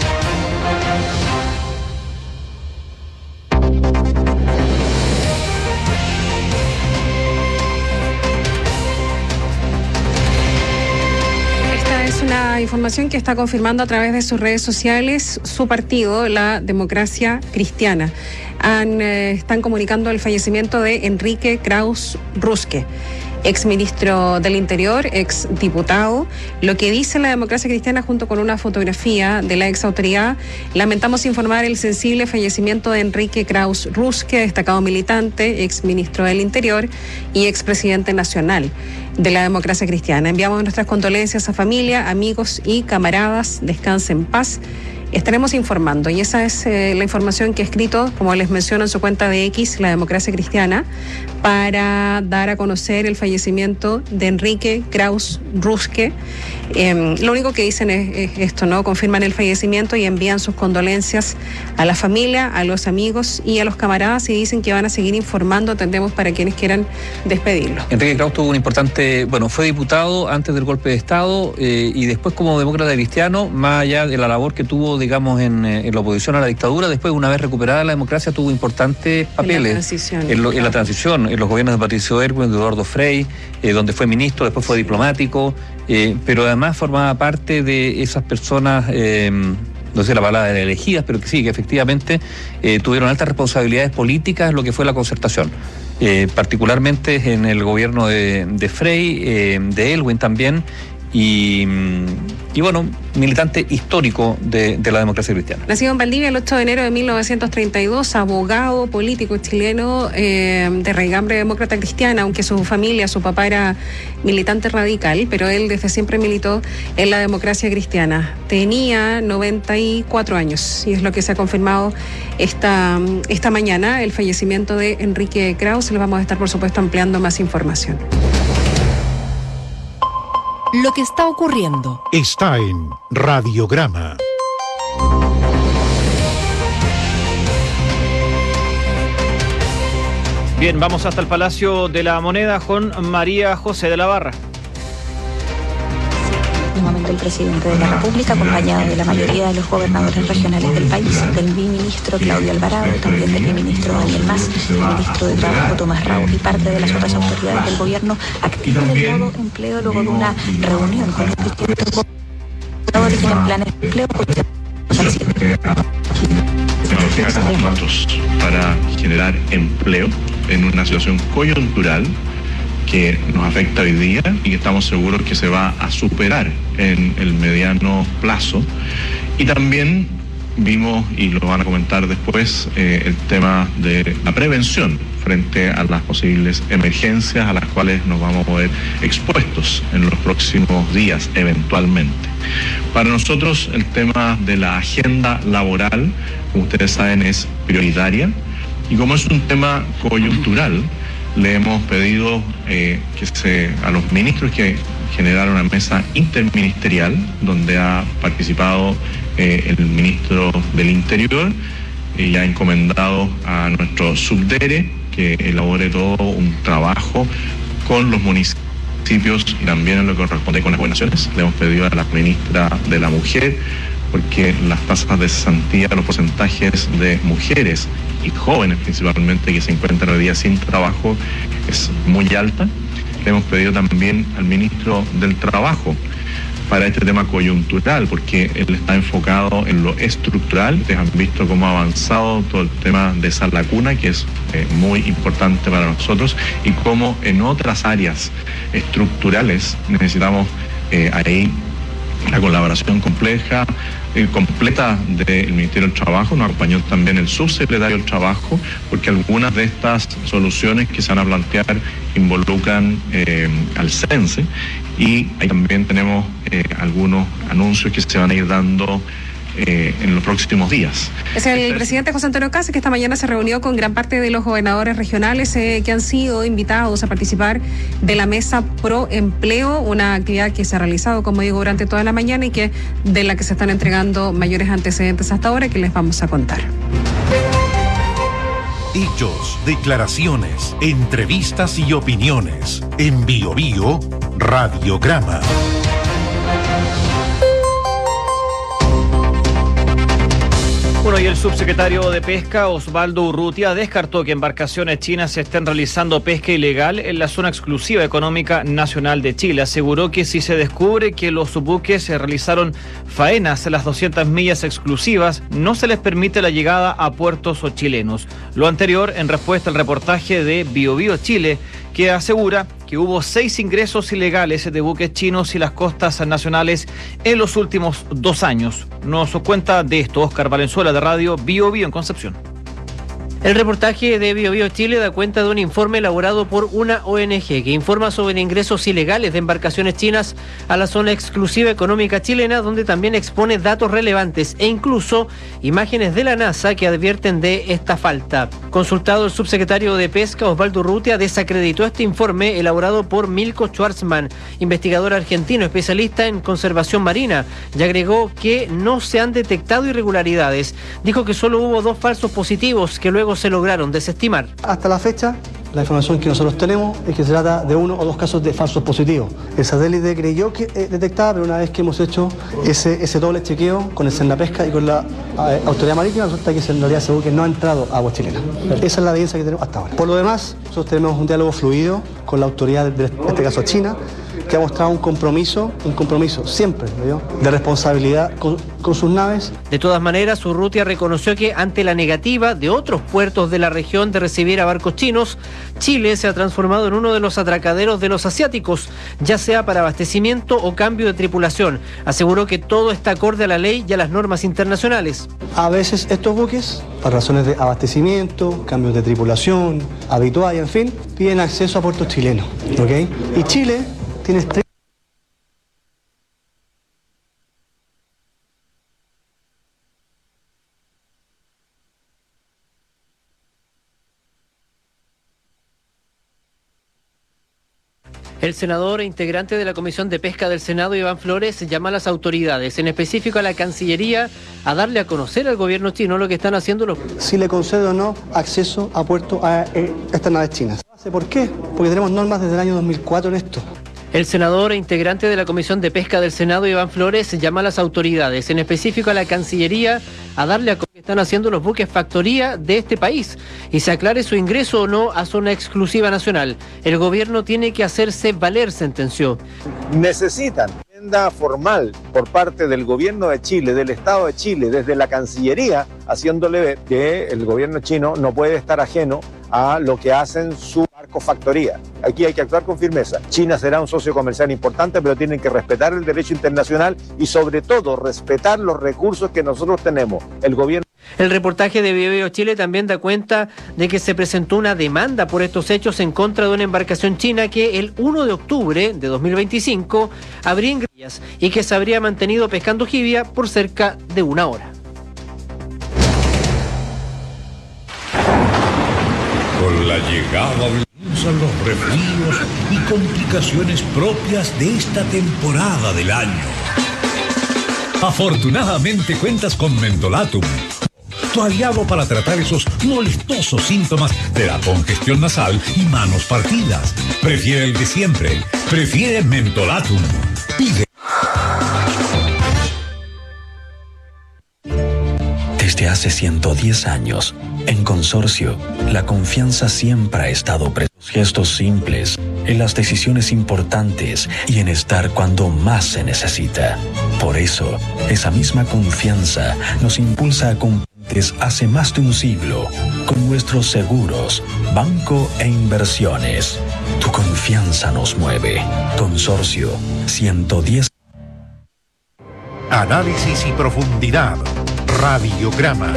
Esta es una información que está confirmando a través de sus redes sociales su partido, la Democracia Cristiana. Están comunicando el fallecimiento de Enrique Krauss Ruske, exministro del Interior, exdiputado. Lo que dice la Democracia Cristiana junto con una fotografía de la exautoridad: lamentamos informar el sensible fallecimiento de Enrique Krauss Ruske, destacado militante, exministro del Interior y expresidente nacional de la Democracia Cristiana. Enviamos nuestras condolencias a familia, amigos y camaradas. Descanse en paz. estaremos informando, y esa es la información que ha escrito, como les menciono, en su cuenta de X, La Democracia Cristiana, para dar a conocer el fallecimiento de Enrique Krauss Ruske. Lo único que dicen es esto, ¿no? Confirman el fallecimiento y envían sus condolencias a la familia, a los amigos y a los camaradas, y dicen que van a seguir informando, atendemos para quienes quieran despedirlo. Enrique Krauss tuvo un importante, fue diputado antes del golpe de Estado y después como demócrata cristiano, más allá de la labor que tuvo, digamos, en la oposición a la dictadura, después, una vez recuperada la democracia, tuvo importantes papeles en la transición, en los gobiernos de Patricio Erwin, de Eduardo Frei, donde fue ministro, después fue diplomático, pero además formaba parte de esas personas, no sé la palabra elegidas, pero que sí, que efectivamente tuvieron altas responsabilidades políticas en lo que fue la concertación. Particularmente en el gobierno de Frei, de Elwin también, y militante histórico de la democracia cristiana. Nacido en Valdivia el 8 de enero de 1932, abogado político chileno de raigambre demócrata cristiana, aunque su familia, su papá era militante radical, pero él desde siempre militó en la democracia cristiana. Tenía 94 años y es lo que se ha confirmado esta mañana, el fallecimiento de Enrique Krauss. Les vamos a estar, por supuesto, ampliando más información. Lo que está ocurriendo está en Radiograma. Bien, vamos hasta el Palacio de la Moneda con María José de la Barra. En el momento el presidente de la República, acompañado de la mayoría de los gobernadores regionales del país, del viceministro Claudio Alvarado, también del viceministro Daniel Mas, el ministro de Trabajo Tomás Raúl y parte de las otras autoridades del gobierno, activan el modo empleo luego de una reunión con los distintos gobernadores que tienen planes de empleo. Para generar empleo en una situación coyuntural que nos afecta hoy día y que estamos seguros que se va a superar en el mediano plazo. Y también vimos, y lo van a comentar después, el tema de la prevención frente a las posibles emergencias a las cuales nos vamos a ver expuestos en los próximos días eventualmente. Para nosotros el tema de la agenda laboral, como ustedes saben, es prioritaria, y como es un tema coyuntural, le hemos pedido a los ministros que generaran una mesa interministerial donde ha participado el ministro del Interior y ha encomendado a nuestro subdere que elabore todo un trabajo con los municipios y también en lo que corresponde con las gobernaciones. Le hemos pedido a la ministra de la Mujer, porque las tasas de cesantía, los porcentajes de mujeres y jóvenes principalmente que se encuentran hoy día sin trabajo es muy alta. Le hemos pedido también al ministro del Trabajo para este tema coyuntural, porque él está enfocado en lo estructural. Ustedes han visto cómo ha avanzado todo el tema de esa lacuna, que es muy importante para nosotros, y cómo en otras áreas estructurales necesitamos ahí la colaboración completa del Ministerio del Trabajo. Nos acompañó también el subsecretario del Trabajo, porque algunas de estas soluciones que se van a plantear involucran al CENSE, y ahí también tenemos algunos anuncios que se van a ir dando en los próximos días. Es el presidente José Antonio Kast, que esta mañana se reunió con gran parte de los gobernadores regionales que han sido invitados a participar de la Mesa Pro Empleo, una actividad que se ha realizado, como digo, durante toda la mañana y de la que se están entregando mayores antecedentes hasta ahora, que les vamos a contar. Hechos, declaraciones, entrevistas y opiniones. En Bio Bio, Radiograma. Bueno, y el subsecretario de Pesca, Osvaldo Urrutia, descartó que embarcaciones chinas estén realizando pesca ilegal en la zona exclusiva económica nacional de Chile. Aseguró que si se descubre que los buques realizaron faenas en las 200 millas exclusivas, no se les permite la llegada a puertos chilenos. Lo anterior en respuesta al reportaje de Bio Bio Chile, que asegura que hubo 6 ingresos ilegales de buques chinos y las costas nacionales en los últimos 2 años. Nos cuenta de esto Óscar Valenzuela, de Radio Bio Bio en Concepción. El reportaje de BioBio Chile da cuenta de un informe elaborado por una ONG que informa sobre ingresos ilegales de embarcaciones chinas a la zona exclusiva económica chilena, donde también expone datos relevantes e incluso imágenes de la NASA que advierten de esta falta. Consultado, el subsecretario de Pesca, Osvaldo Urrutia, desacreditó este informe elaborado por Milko Schwarzman, investigador argentino especialista en conservación marina, y agregó que no se han detectado irregularidades. Dijo que solo hubo 2 falsos positivos que luego se lograron desestimar. Hasta la fecha, la información que nosotros tenemos es que se trata de 1 o 2 casos de falsos positivos. El satélite creyó que detectaba, pero una vez que hemos hecho ese doble chequeo con el Senapesca y con la Autoridad Marítima, resulta que en realidad ese buque no ha entrado a aguas chilenas. Esa es la evidencia que tenemos hasta ahora. Por lo demás, nosotros tenemos un diálogo fluido con la autoridad, en este caso China, que ha mostrado un compromiso siempre, ¿no?, de responsabilidad con sus naves. De todas maneras, Urrutia reconoció que ante la negativa de otros puertos de la región de recibir a barcos chinos, Chile se ha transformado en uno de los atracaderos de los asiáticos, ya sea para abastecimiento o cambio de tripulación. Aseguró que todo está acorde a la ley y a las normas internacionales. A veces estos buques, por razones de abastecimiento, cambios de tripulación, habitual y en fin, piden acceso a puertos chilenos, ¿ok? Y Chile tiene El senador e integrante de la Comisión de Pesca del Senado, Iván Flores, llama a las autoridades, en específico a la Cancillería, a darle a conocer al gobierno chino lo que están haciendo los... Si le concede o no acceso a puerto a estas naves chinas. ¿Por qué? Porque tenemos normas desde el año 2004 en esto. El senador e integrante de la Comisión de Pesca del Senado, Iván Flores, llama a las autoridades, en específico a la Cancillería, a darle a conocer lo que están haciendo los buques factoría de este país y se aclare su ingreso o no a zona exclusiva nacional. El gobierno tiene que hacerse valer, sentenció. Necesitan agenda formal por parte del gobierno de Chile, del Estado de Chile, desde la Cancillería, haciéndole ver que el gobierno chino no puede estar ajeno a lo que hacen su barcofactoría. Aquí hay que actuar con firmeza. China será un socio comercial importante, pero tienen que respetar el derecho internacional y sobre todo respetar los recursos que nosotros tenemos. El gobierno... El reportaje de BioBio Chile también da cuenta de que se presentó una demanda por estos hechos en contra de una embarcación china que el 1 de octubre de 2025 habría ingresado y que se habría mantenido pescando jibia por cerca de 1 hora. Con la llegada comienzan los resfríos y complicaciones propias de esta temporada del año. Afortunadamente cuentas con Mentolatum, tu aliado para tratar esos molestosos síntomas de la congestión nasal y manos partidas. Prefiere el de siempre. Prefiere Mentolatum. Pide. Desde hace 110 años, en Consorcio, la confianza siempre ha estado presente en los gestos simples, en las decisiones importantes y en estar cuando más se necesita. Por eso, esa misma confianza nos impulsa a cumplir hace más de un siglo con nuestros seguros, banco e inversiones. Tu confianza nos mueve. Consorcio 110. Análisis y profundidad. Radiograma.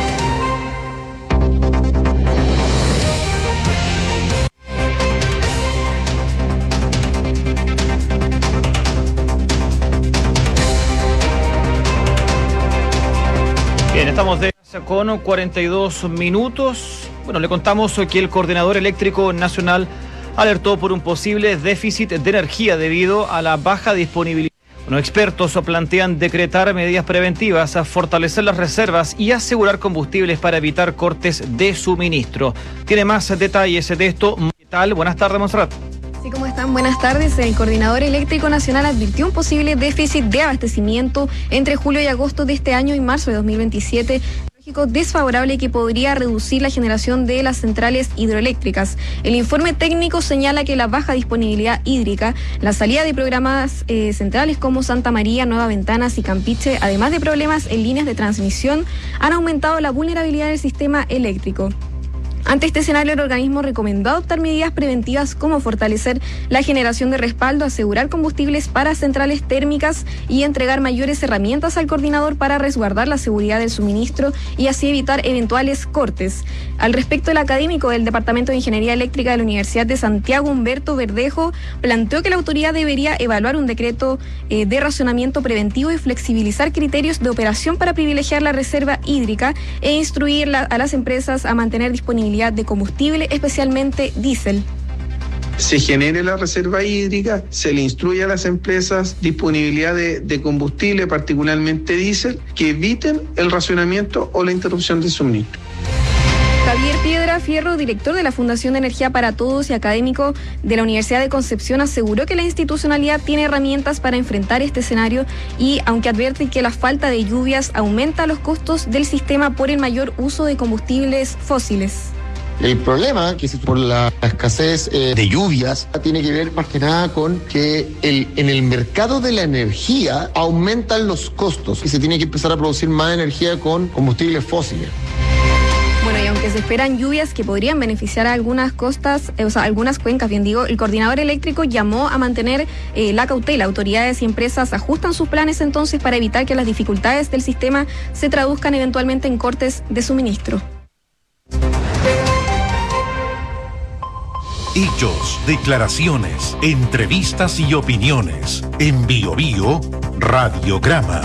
Bien, estamos con 42 minutos. Bueno, le contamos que el Coordinador Eléctrico Nacional alertó por un posible déficit de energía debido a la baja disponibilidad. Bueno, expertos plantean decretar medidas preventivas, a fortalecer las reservas y asegurar combustibles para evitar cortes de suministro. Tiene más detalles de esto. ¿Qué tal? Buenas tardes, Montserrat. Sí, ¿cómo están? Buenas tardes. El Coordinador Eléctrico Nacional advirtió un posible déficit de abastecimiento entre julio y agosto de este año y marzo de 2027. Desfavorable que podría reducir la generación de las centrales hidroeléctricas. El informe técnico señala que la baja disponibilidad hídrica, la salida de programas centrales como Santa María, Nueva Ventanas y Campiche, además de problemas en líneas de transmisión, han aumentado la vulnerabilidad del sistema eléctrico. Ante este escenario, el organismo recomendó adoptar medidas preventivas como fortalecer la generación de respaldo, asegurar combustibles para centrales térmicas y entregar mayores herramientas al coordinador para resguardar la seguridad del suministro y así evitar eventuales cortes. Al respecto, el académico del Departamento de Ingeniería Eléctrica de la Universidad de Santiago, Humberto Verdejo, planteó que la autoridad debería evaluar un decreto de racionamiento preventivo y flexibilizar criterios de operación para privilegiar la reserva hídrica e instruir a las empresas a mantener disponibilidad de combustible, especialmente diésel. Se genere la reserva hídrica, se le instruye a las empresas disponibilidad de combustible, particularmente diésel, que eviten el racionamiento o la interrupción del suministro. Javier Piedra Fierro, director de la Fundación de Energía para Todos y académico de la Universidad de Concepción, aseguró que la institucionalidad tiene herramientas para enfrentar este escenario y, aunque advierte que la falta de lluvias aumenta los costos del sistema por el mayor uso de combustibles fósiles. El problema, que es por la escasez de lluvias, tiene que ver más que nada con que en el mercado de la energía aumentan los costos y se tiene que empezar a producir más energía con combustibles fósiles. Bueno, y aunque se esperan lluvias que podrían beneficiar a algunas costas, algunas cuencas, el coordinador eléctrico llamó a mantener la cautela. Autoridades y empresas ajustan sus planes entonces para evitar que las dificultades del sistema se traduzcan eventualmente en cortes de suministro. Hechos, declaraciones, entrevistas y opiniones. En Bio Bio, Radiograma.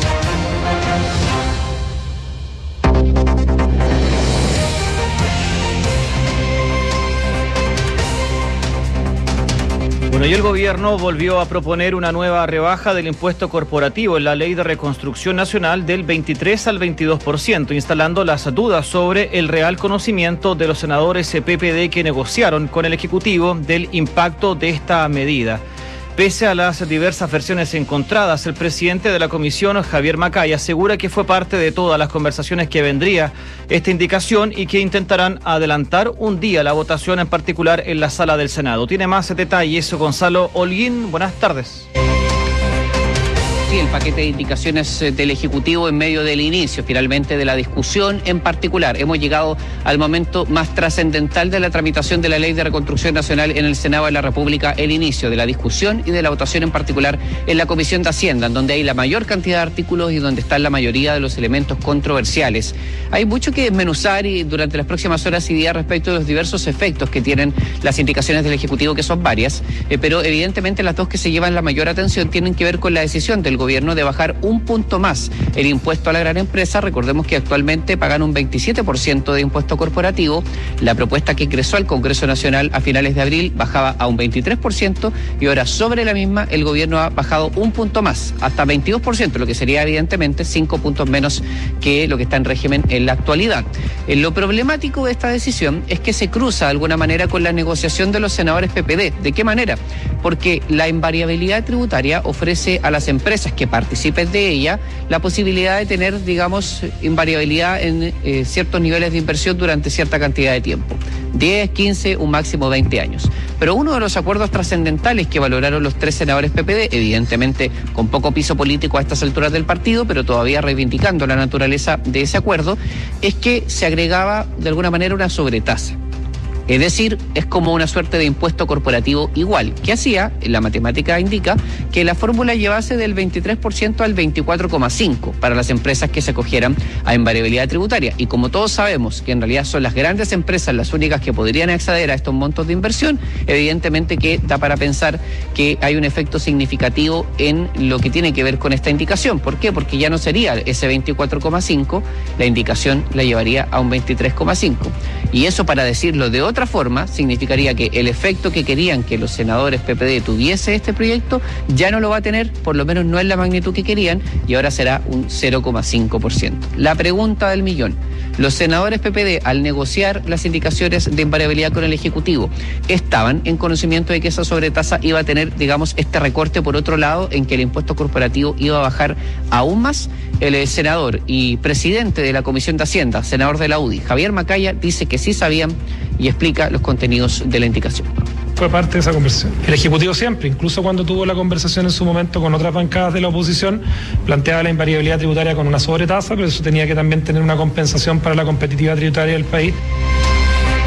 Bueno, y el gobierno volvió a proponer una nueva rebaja del impuesto corporativo en la Ley de Reconstrucción Nacional del 23 al 22%, instalando las dudas sobre el real conocimiento de los senadores PPD que negociaron con el Ejecutivo del impacto de esta medida. Pese a las diversas versiones encontradas, el presidente de la comisión, Javier Macaya, asegura que fue parte de todas las conversaciones que vendría esta indicación y que intentarán adelantar un día la votación, en particular en la sala del Senado. Tiene más detalles Gonzalo Holguín. Buenas tardes. Sí, el paquete de indicaciones del Ejecutivo en medio del inicio, finalmente, de la discusión en particular. Hemos llegado al momento más trascendental de la tramitación de la Ley de Reconstrucción Nacional en el Senado de la República, el inicio de la discusión y de la votación en particular en la Comisión de Hacienda, en donde hay la mayor cantidad de artículos y donde están la mayoría de los elementos controversiales. Hay mucho que desmenuzar y durante las próximas horas y días respecto de los diversos efectos que tienen las indicaciones del Ejecutivo, que son varias, pero evidentemente las dos que se llevan la mayor atención tienen que ver con la decisión del gobierno de bajar un punto más el impuesto a la gran empresa. Recordemos que actualmente pagan un 27% de impuesto corporativo. La propuesta que ingresó al Congreso Nacional a finales de abril bajaba a un 23% y ahora sobre la misma el gobierno ha bajado un punto más, hasta 22%, lo que sería evidentemente 5 puntos menos que lo que está en régimen en la actualidad. Lo problemático de esta decisión es que se cruza de alguna manera con la negociación de los senadores PPD. ¿De qué manera? Porque la invariabilidad tributaria ofrece a las empresas que participen de ella la posibilidad de tener, digamos, invariabilidad en ciertos niveles de inversión durante cierta cantidad de tiempo, 10, 15, un máximo 20 años. Pero uno de los acuerdos trascendentales que valoraron los 3 senadores PPD, evidentemente con poco piso político a estas alturas del partido, pero todavía reivindicando la naturaleza de ese acuerdo, es que se agregaba de alguna manera una sobretasa. Es decir, es como una suerte de impuesto corporativo igual, que hacía, la matemática indica, que la fórmula llevase del 23% al 24,5% para las empresas que se acogieran a invariabilidad tributaria. Y como todos sabemos que en realidad son las grandes empresas las únicas que podrían acceder a estos montos de inversión, evidentemente que da para pensar que hay un efecto significativo en lo que tiene que ver con esta indicación. ¿Por qué? Porque ya no sería ese 24,5%, la indicación la llevaría a un 23,5%. Y eso, para decirlo de otra forma, significaría que el efecto que querían que los senadores PPD tuviese este proyecto ya no lo va a tener, por lo menos no en la magnitud que querían, y ahora será un 0,5%. La pregunta del millón: los senadores PPD, al negociar las indicaciones de invariabilidad con el Ejecutivo, ¿estaban en conocimiento de que esa sobretasa iba a tener, digamos, este recorte por otro lado, en que el impuesto corporativo iba a bajar aún más? El senador y presidente de la Comisión de Hacienda, senador de la UDI, Javier Macaya, dice que sí sabían y explica los contenidos de la indicación. Fue parte de esa conversación. El Ejecutivo siempre, incluso cuando tuvo la conversación en su momento con otras bancadas de la oposición, planteaba la invariabilidad tributaria con una sobretasa, pero eso tenía que también tener una compensación para la competitividad tributaria del país.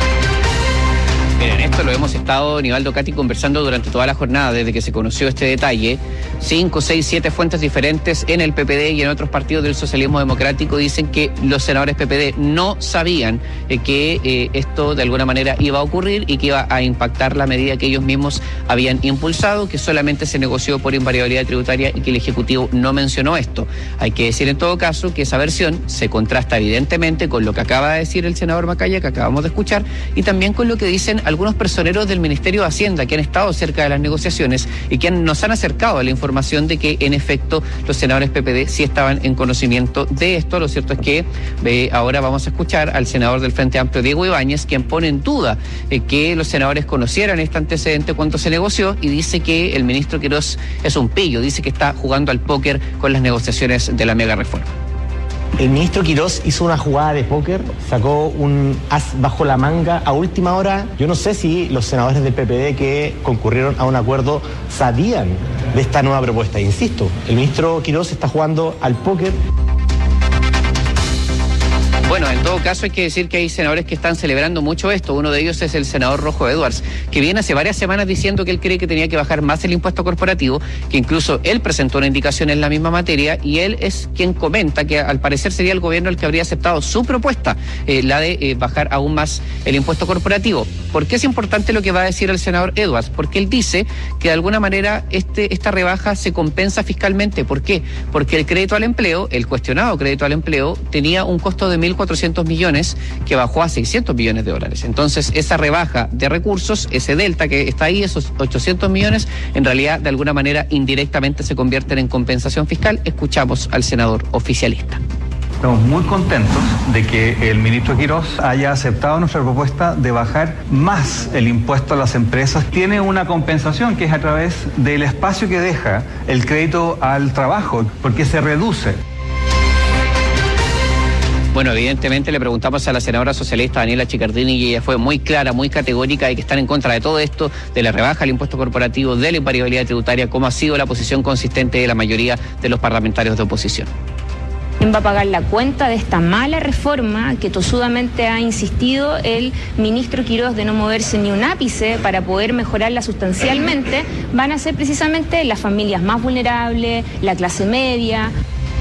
esto lo hemos estado, Nivaldo, Cati, conversando durante toda la jornada, desde que se conoció este detalle. 5, 6, 7 fuentes diferentes en el PPD y en otros partidos del socialismo democrático dicen que los senadores PPD no sabían que esto de alguna manera iba a ocurrir y que iba a impactar la medida que ellos mismos habían impulsado, que solamente se negoció por invariabilidad tributaria y que el Ejecutivo no mencionó esto. Hay que decir en todo caso que esa versión se contrasta evidentemente con lo que acaba de decir el senador Macaya, que acabamos de escuchar, y también con lo que dicen algunos personeros del Ministerio de Hacienda que han estado cerca de las negociaciones y que nos han acercado a la información de que en efecto los senadores PPD sí estaban en conocimiento de esto. Lo cierto es que ahora vamos a escuchar al senador del Frente Amplio, Diego Ibáñez, quien pone en duda que los senadores conocieran este antecedente cuando se negoció, y dice que el ministro Quirós es un pillo, dice que está jugando al póker con las negociaciones de la mega reforma. El ministro Quirós hizo una jugada de póker, sacó un as bajo la manga a última hora. Yo no sé si los senadores del PPD que concurrieron a un acuerdo sabían de esta nueva propuesta. Insisto, el ministro Quirós está jugando al póker. Bueno, en todo caso hay que decir que hay senadores que están celebrando mucho esto. Uno de ellos es el senador Rojo Edwards, que viene hace varias semanas diciendo que él cree que tenía que bajar más el impuesto corporativo, que incluso él presentó una indicación en la misma materia, y él es quien comenta que al parecer sería el gobierno el que habría aceptado su propuesta, la de bajar aún más el impuesto corporativo. ¿Por qué es importante lo que va a decir el senador Edwards? Porque él dice que de alguna manera esta rebaja se compensa fiscalmente. ¿Por qué? Porque el crédito al empleo, el cuestionado crédito al empleo, tenía un costo de 1.400 millones que bajó a 600 millones de dólares. Entonces, esa rebaja de recursos, ese delta que está ahí, esos 800 millones, en realidad, de alguna manera, indirectamente se convierten en compensación fiscal. Escuchamos al senador oficialista. Estamos muy contentos de que el ministro Quirós haya aceptado nuestra propuesta de bajar más el impuesto a las empresas. Tiene una compensación que es a través del espacio que deja el crédito al trabajo, porque se reduce. Bueno, evidentemente le preguntamos a la senadora socialista Daniela Chiccardini y ella fue muy clara, muy categórica de que están en contra de todo esto, de la rebaja al impuesto corporativo, de la invariabilidad tributaria, como ha sido la posición consistente de la mayoría de los parlamentarios de oposición. ¿Quién va a pagar la cuenta de esta mala reforma que tosudamente ha insistido el ministro Quirós de no moverse ni un ápice para poder mejorarla sustancialmente? Van a ser precisamente las familias más vulnerables, la clase media.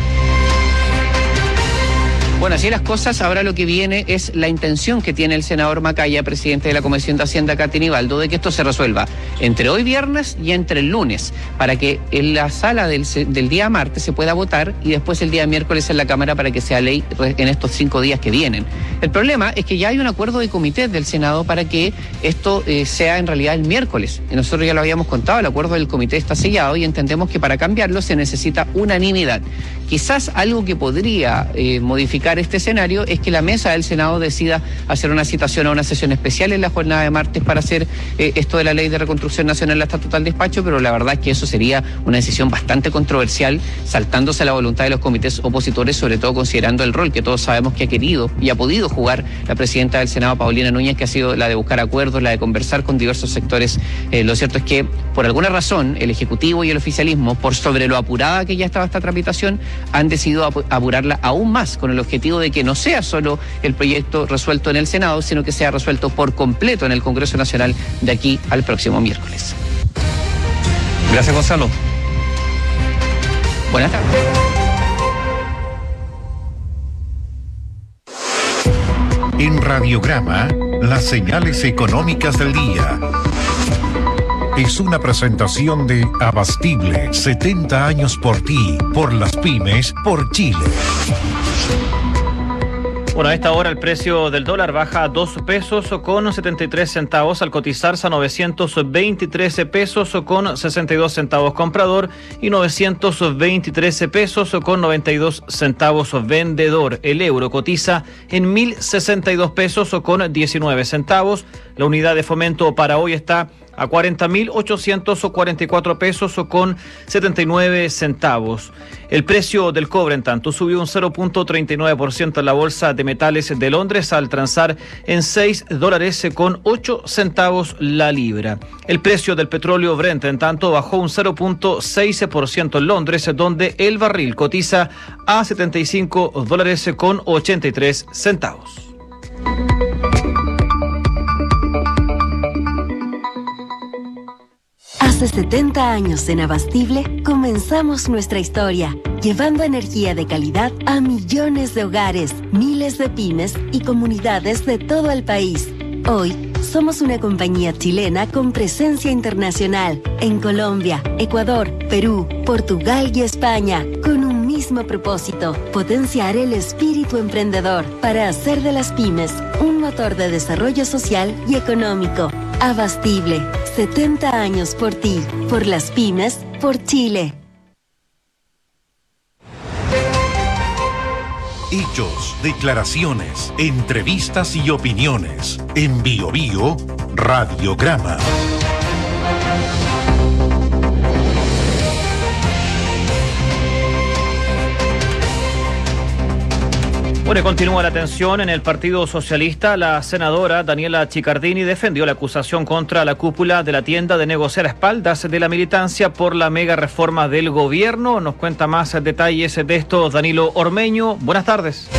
Bueno, así las cosas, ahora lo que viene es la intención que tiene el senador Macaya, presidente de la Comisión de Hacienda, Cati Nivaldo, de que esto se resuelva entre hoy viernes y entre el lunes, para que en la sala del día martes se pueda votar y después el día miércoles en la Cámara para que sea ley en estos 5 días que vienen. El problema es que ya hay un acuerdo de comité del Senado para que esto sea en realidad el miércoles. Y nosotros ya lo habíamos contado, el acuerdo del comité está sellado y entendemos que para cambiarlo se necesita unanimidad. Quizás algo que podría modificar este escenario es que la mesa del Senado decida hacer una citación a una sesión especial en la jornada de martes para hacer esto de la Ley de Reconstrucción Nacional hasta total despacho, pero la verdad es que eso sería una decisión bastante controversial, saltándose la voluntad de los comités opositores, sobre todo considerando el rol que todos sabemos que ha querido y ha podido jugar la presidenta del Senado, Paulina Núñez, que ha sido la de buscar acuerdos, la de conversar con diversos sectores. Lo cierto es que, por alguna razón, el Ejecutivo y el oficialismo, por sobre lo apurada que ya estaba esta tramitación, han decidido apurarla aún más con el objetivo de que no sea solo el proyecto resuelto en el Senado, sino que sea resuelto por completo en el Congreso Nacional de aquí al próximo miércoles. Gracias, Gonzalo. Buenas tardes. En Radiograma, las señales económicas del día. Es una presentación de Abastible, 70 años por ti, por las pymes, por Chile. Bueno, a esta hora el precio del dólar baja a 2 pesos con 73 centavos al cotizarse a 923 pesos con 62 centavos comprador y 923 pesos con 92 centavos vendedor. El euro cotiza en 1.062 pesos con 19 centavos. La unidad de fomento para hoy está a 40.844 pesos con 79 centavos. El precio del cobre, en tanto, subió un 0.39% en la bolsa de metales de Londres al transar en $6 con 8 centavos la libra. El precio del petróleo Brent, en tanto, bajó un 0.6% en Londres, donde el barril cotiza a $75 con 83 centavos. Hace 70 años en Abastible comenzamos nuestra historia, llevando energía de calidad a millones de hogares, miles de pymes y comunidades de todo el país. Hoy somos una compañía chilena con presencia internacional en Colombia, Ecuador, Perú, Portugal y España, con un mismo propósito: potenciar el espíritu emprendedor para hacer de las pymes un motor de desarrollo social y económico. Abastible, 70 años por ti, por las pymes, por Chile. Hechos, declaraciones, entrevistas y opiniones. En Bio Bio, Radiograma. Bueno, continúa la tensión en el Partido Socialista. La senadora Daniela Chiccardini defendió la acusación contra la cúpula de la tienda de negociar a espaldas de la militancia por la mega reforma del gobierno. Nos cuenta más detalles de esto Danilo Ormeño. Buenas tardes.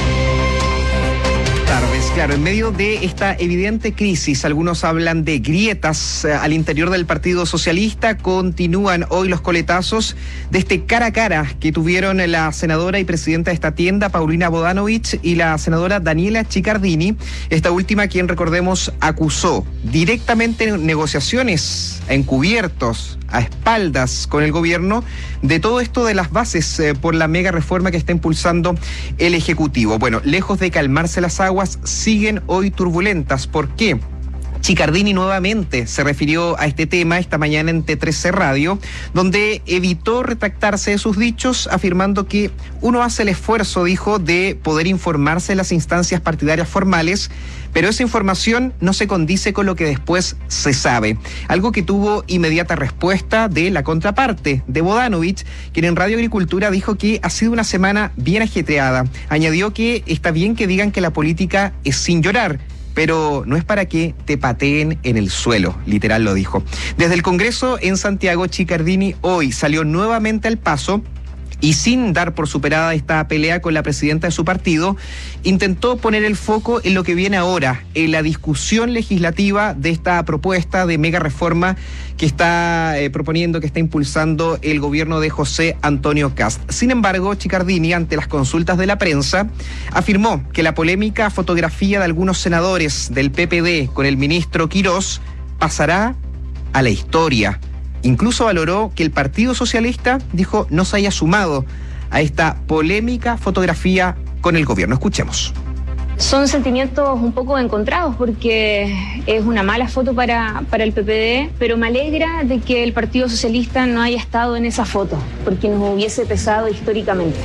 Claro, en medio de esta evidente crisis, algunos hablan de grietas al interior del Partido Socialista. Continúan hoy los coletazos de este cara a cara que tuvieron la senadora y presidenta de esta tienda, Paulina Bodanovich, y la senadora Daniela Chiccardini. Esta última, quien recordemos acusó directamente en negociaciones encubiertos, a espaldas con el gobierno, de todo esto de las bases por la mega reforma que está impulsando el Ejecutivo. Bueno, lejos de calmarse las aguas, siguen hoy turbulentas. ¿Por qué? Chiccardini nuevamente se refirió a este tema esta mañana en T13 Radio, donde evitó retractarse de sus dichos, afirmando que uno hace el esfuerzo, dijo, de poder informarse en las instancias partidarias formales, pero esa información no se condice con lo que después se sabe. Algo que tuvo inmediata respuesta de la contraparte, de Bodanovich, quien en Radio Agricultura dijo que ha sido una semana bien ajetreada. Añadió que está bien que digan que la política es sin llorar, pero no es para que te pateen en el suelo, literal lo dijo. Desde el Congreso en Santiago, Chiccardini hoy salió nuevamente al paso y, sin dar por superada esta pelea con la presidenta de su partido, intentó poner el foco en lo que viene ahora, en la discusión legislativa de esta propuesta de mega reforma que está proponiendo, que está impulsando el gobierno de José Antonio Kast. Sin embargo, Chiccardini, ante las consultas de la prensa, afirmó que la polémica fotografía de algunos senadores del PPD con el ministro Quirós pasará a la historia. Incluso valoró que el Partido Socialista, dijo, no se haya sumado a esta polémica fotografía con el gobierno. Escuchemos. Son sentimientos un poco encontrados porque es una mala foto para el PPD, pero me alegra de que el Partido Socialista no haya estado en esa foto, porque nos hubiese pesado históricamente.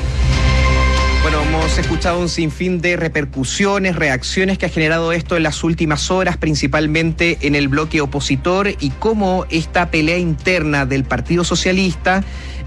Bueno, hemos escuchado un sinfín de repercusiones, reacciones que ha generado esto en las últimas horas, principalmente en el bloque opositor, y cómo esta pelea interna del Partido Socialista,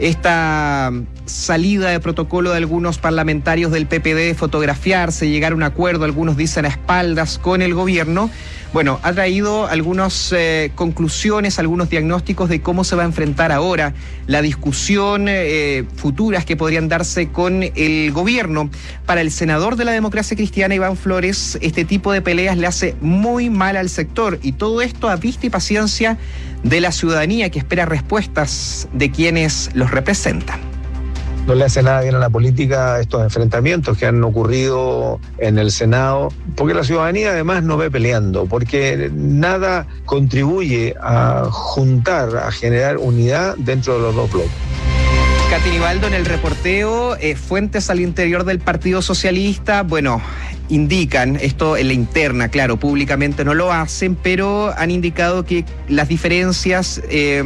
esta salida de protocolo de algunos parlamentarios del PPD de fotografiarse, llegar a un acuerdo, algunos dicen a espaldas con el gobierno, bueno, ha traído algunas conclusiones, algunos diagnósticos de cómo se va a enfrentar ahora la discusión futuras que podrían darse con el gobierno. Para el senador de la Democracia Cristiana, Iván Flores, este tipo de peleas le hace muy mal al sector, y todo esto a vista y paciencia de la ciudadanía, que espera respuestas de quienes los representan. No le hace nada bien a la política estos enfrentamientos que han ocurrido en el Senado, porque la ciudadanía además no ve peleando, porque nada contribuye a juntar, a generar unidad dentro de los dos bloques. Katy Nivaldo en el reporteo, fuentes al interior del Partido Socialista, bueno, indican esto en la interna, claro, públicamente no lo hacen, pero han indicado que las diferencias,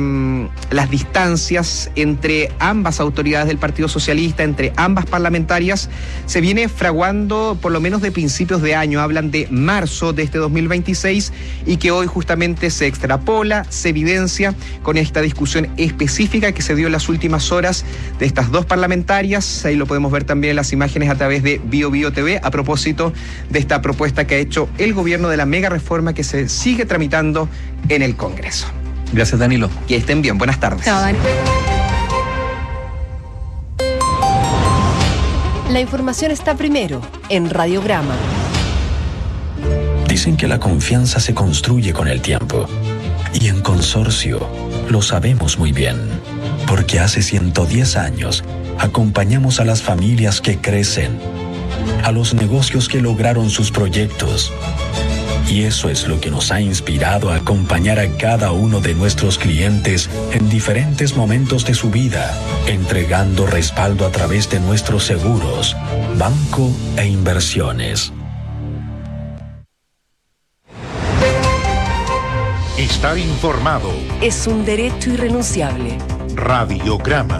las distancias entre ambas autoridades del Partido Socialista, entre ambas parlamentarias, se viene fraguando por lo menos de principios de año. Hablan de marzo de este 2026 y que hoy justamente se extrapola, se evidencia con esta discusión específica que se dio en las últimas horas de estas dos parlamentarias. Ahí lo podemos ver también en las imágenes a través de Bio Bio TV, a propósito de esta propuesta que ha hecho el gobierno de la mega reforma que se sigue tramitando en el Congreso. Gracias, Danilo. Que estén bien. Buenas tardes. Chao, Dani. La información está primero en Radiograma. Dicen que la confianza se construye con el tiempo. Y en Consorcio lo sabemos muy bien, porque hace 110 años acompañamos a las familias que crecen, a los negocios que lograron sus proyectos. Y eso es lo que nos ha inspirado a acompañar a cada uno de nuestros clientes en diferentes momentos de su vida, entregando respaldo a través de nuestros seguros, banco e inversiones. Estar informado Es un derecho irrenunciable. Radiograma.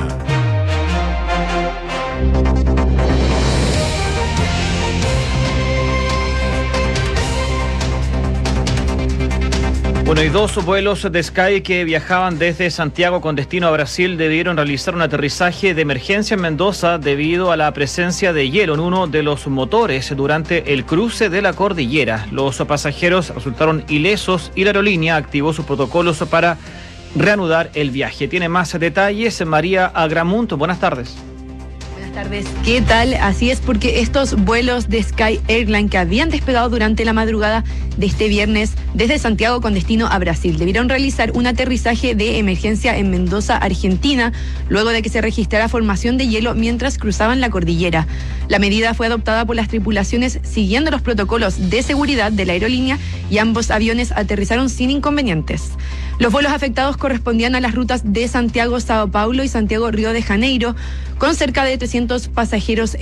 Bueno, y 2 vuelos de Sky que viajaban desde Santiago con destino a Brasil debieron realizar un aterrizaje de emergencia en Mendoza debido a la presencia de hielo en uno de los motores durante el cruce de la cordillera. Los pasajeros resultaron ilesos y la aerolínea activó sus protocolos para reanudar el viaje. Tiene más detalles María Agramunt. Buenas tardes. Buenas tardes, ¿qué tal? Así es, porque estos vuelos de Sky Airline que habían despegado durante la madrugada de este viernes desde Santiago con destino a Brasil debieron realizar un aterrizaje de emergencia en Mendoza, Argentina, luego de que se registrara formación de hielo mientras cruzaban la cordillera. La medida fue adoptada por las tripulaciones siguiendo los protocolos de seguridad de la aerolínea y ambos aviones aterrizaron sin inconvenientes. Los vuelos afectados correspondían a las rutas de Santiago, Sao Paulo y Santiago, Río de Janeiro, con cerca de 300 pasajeros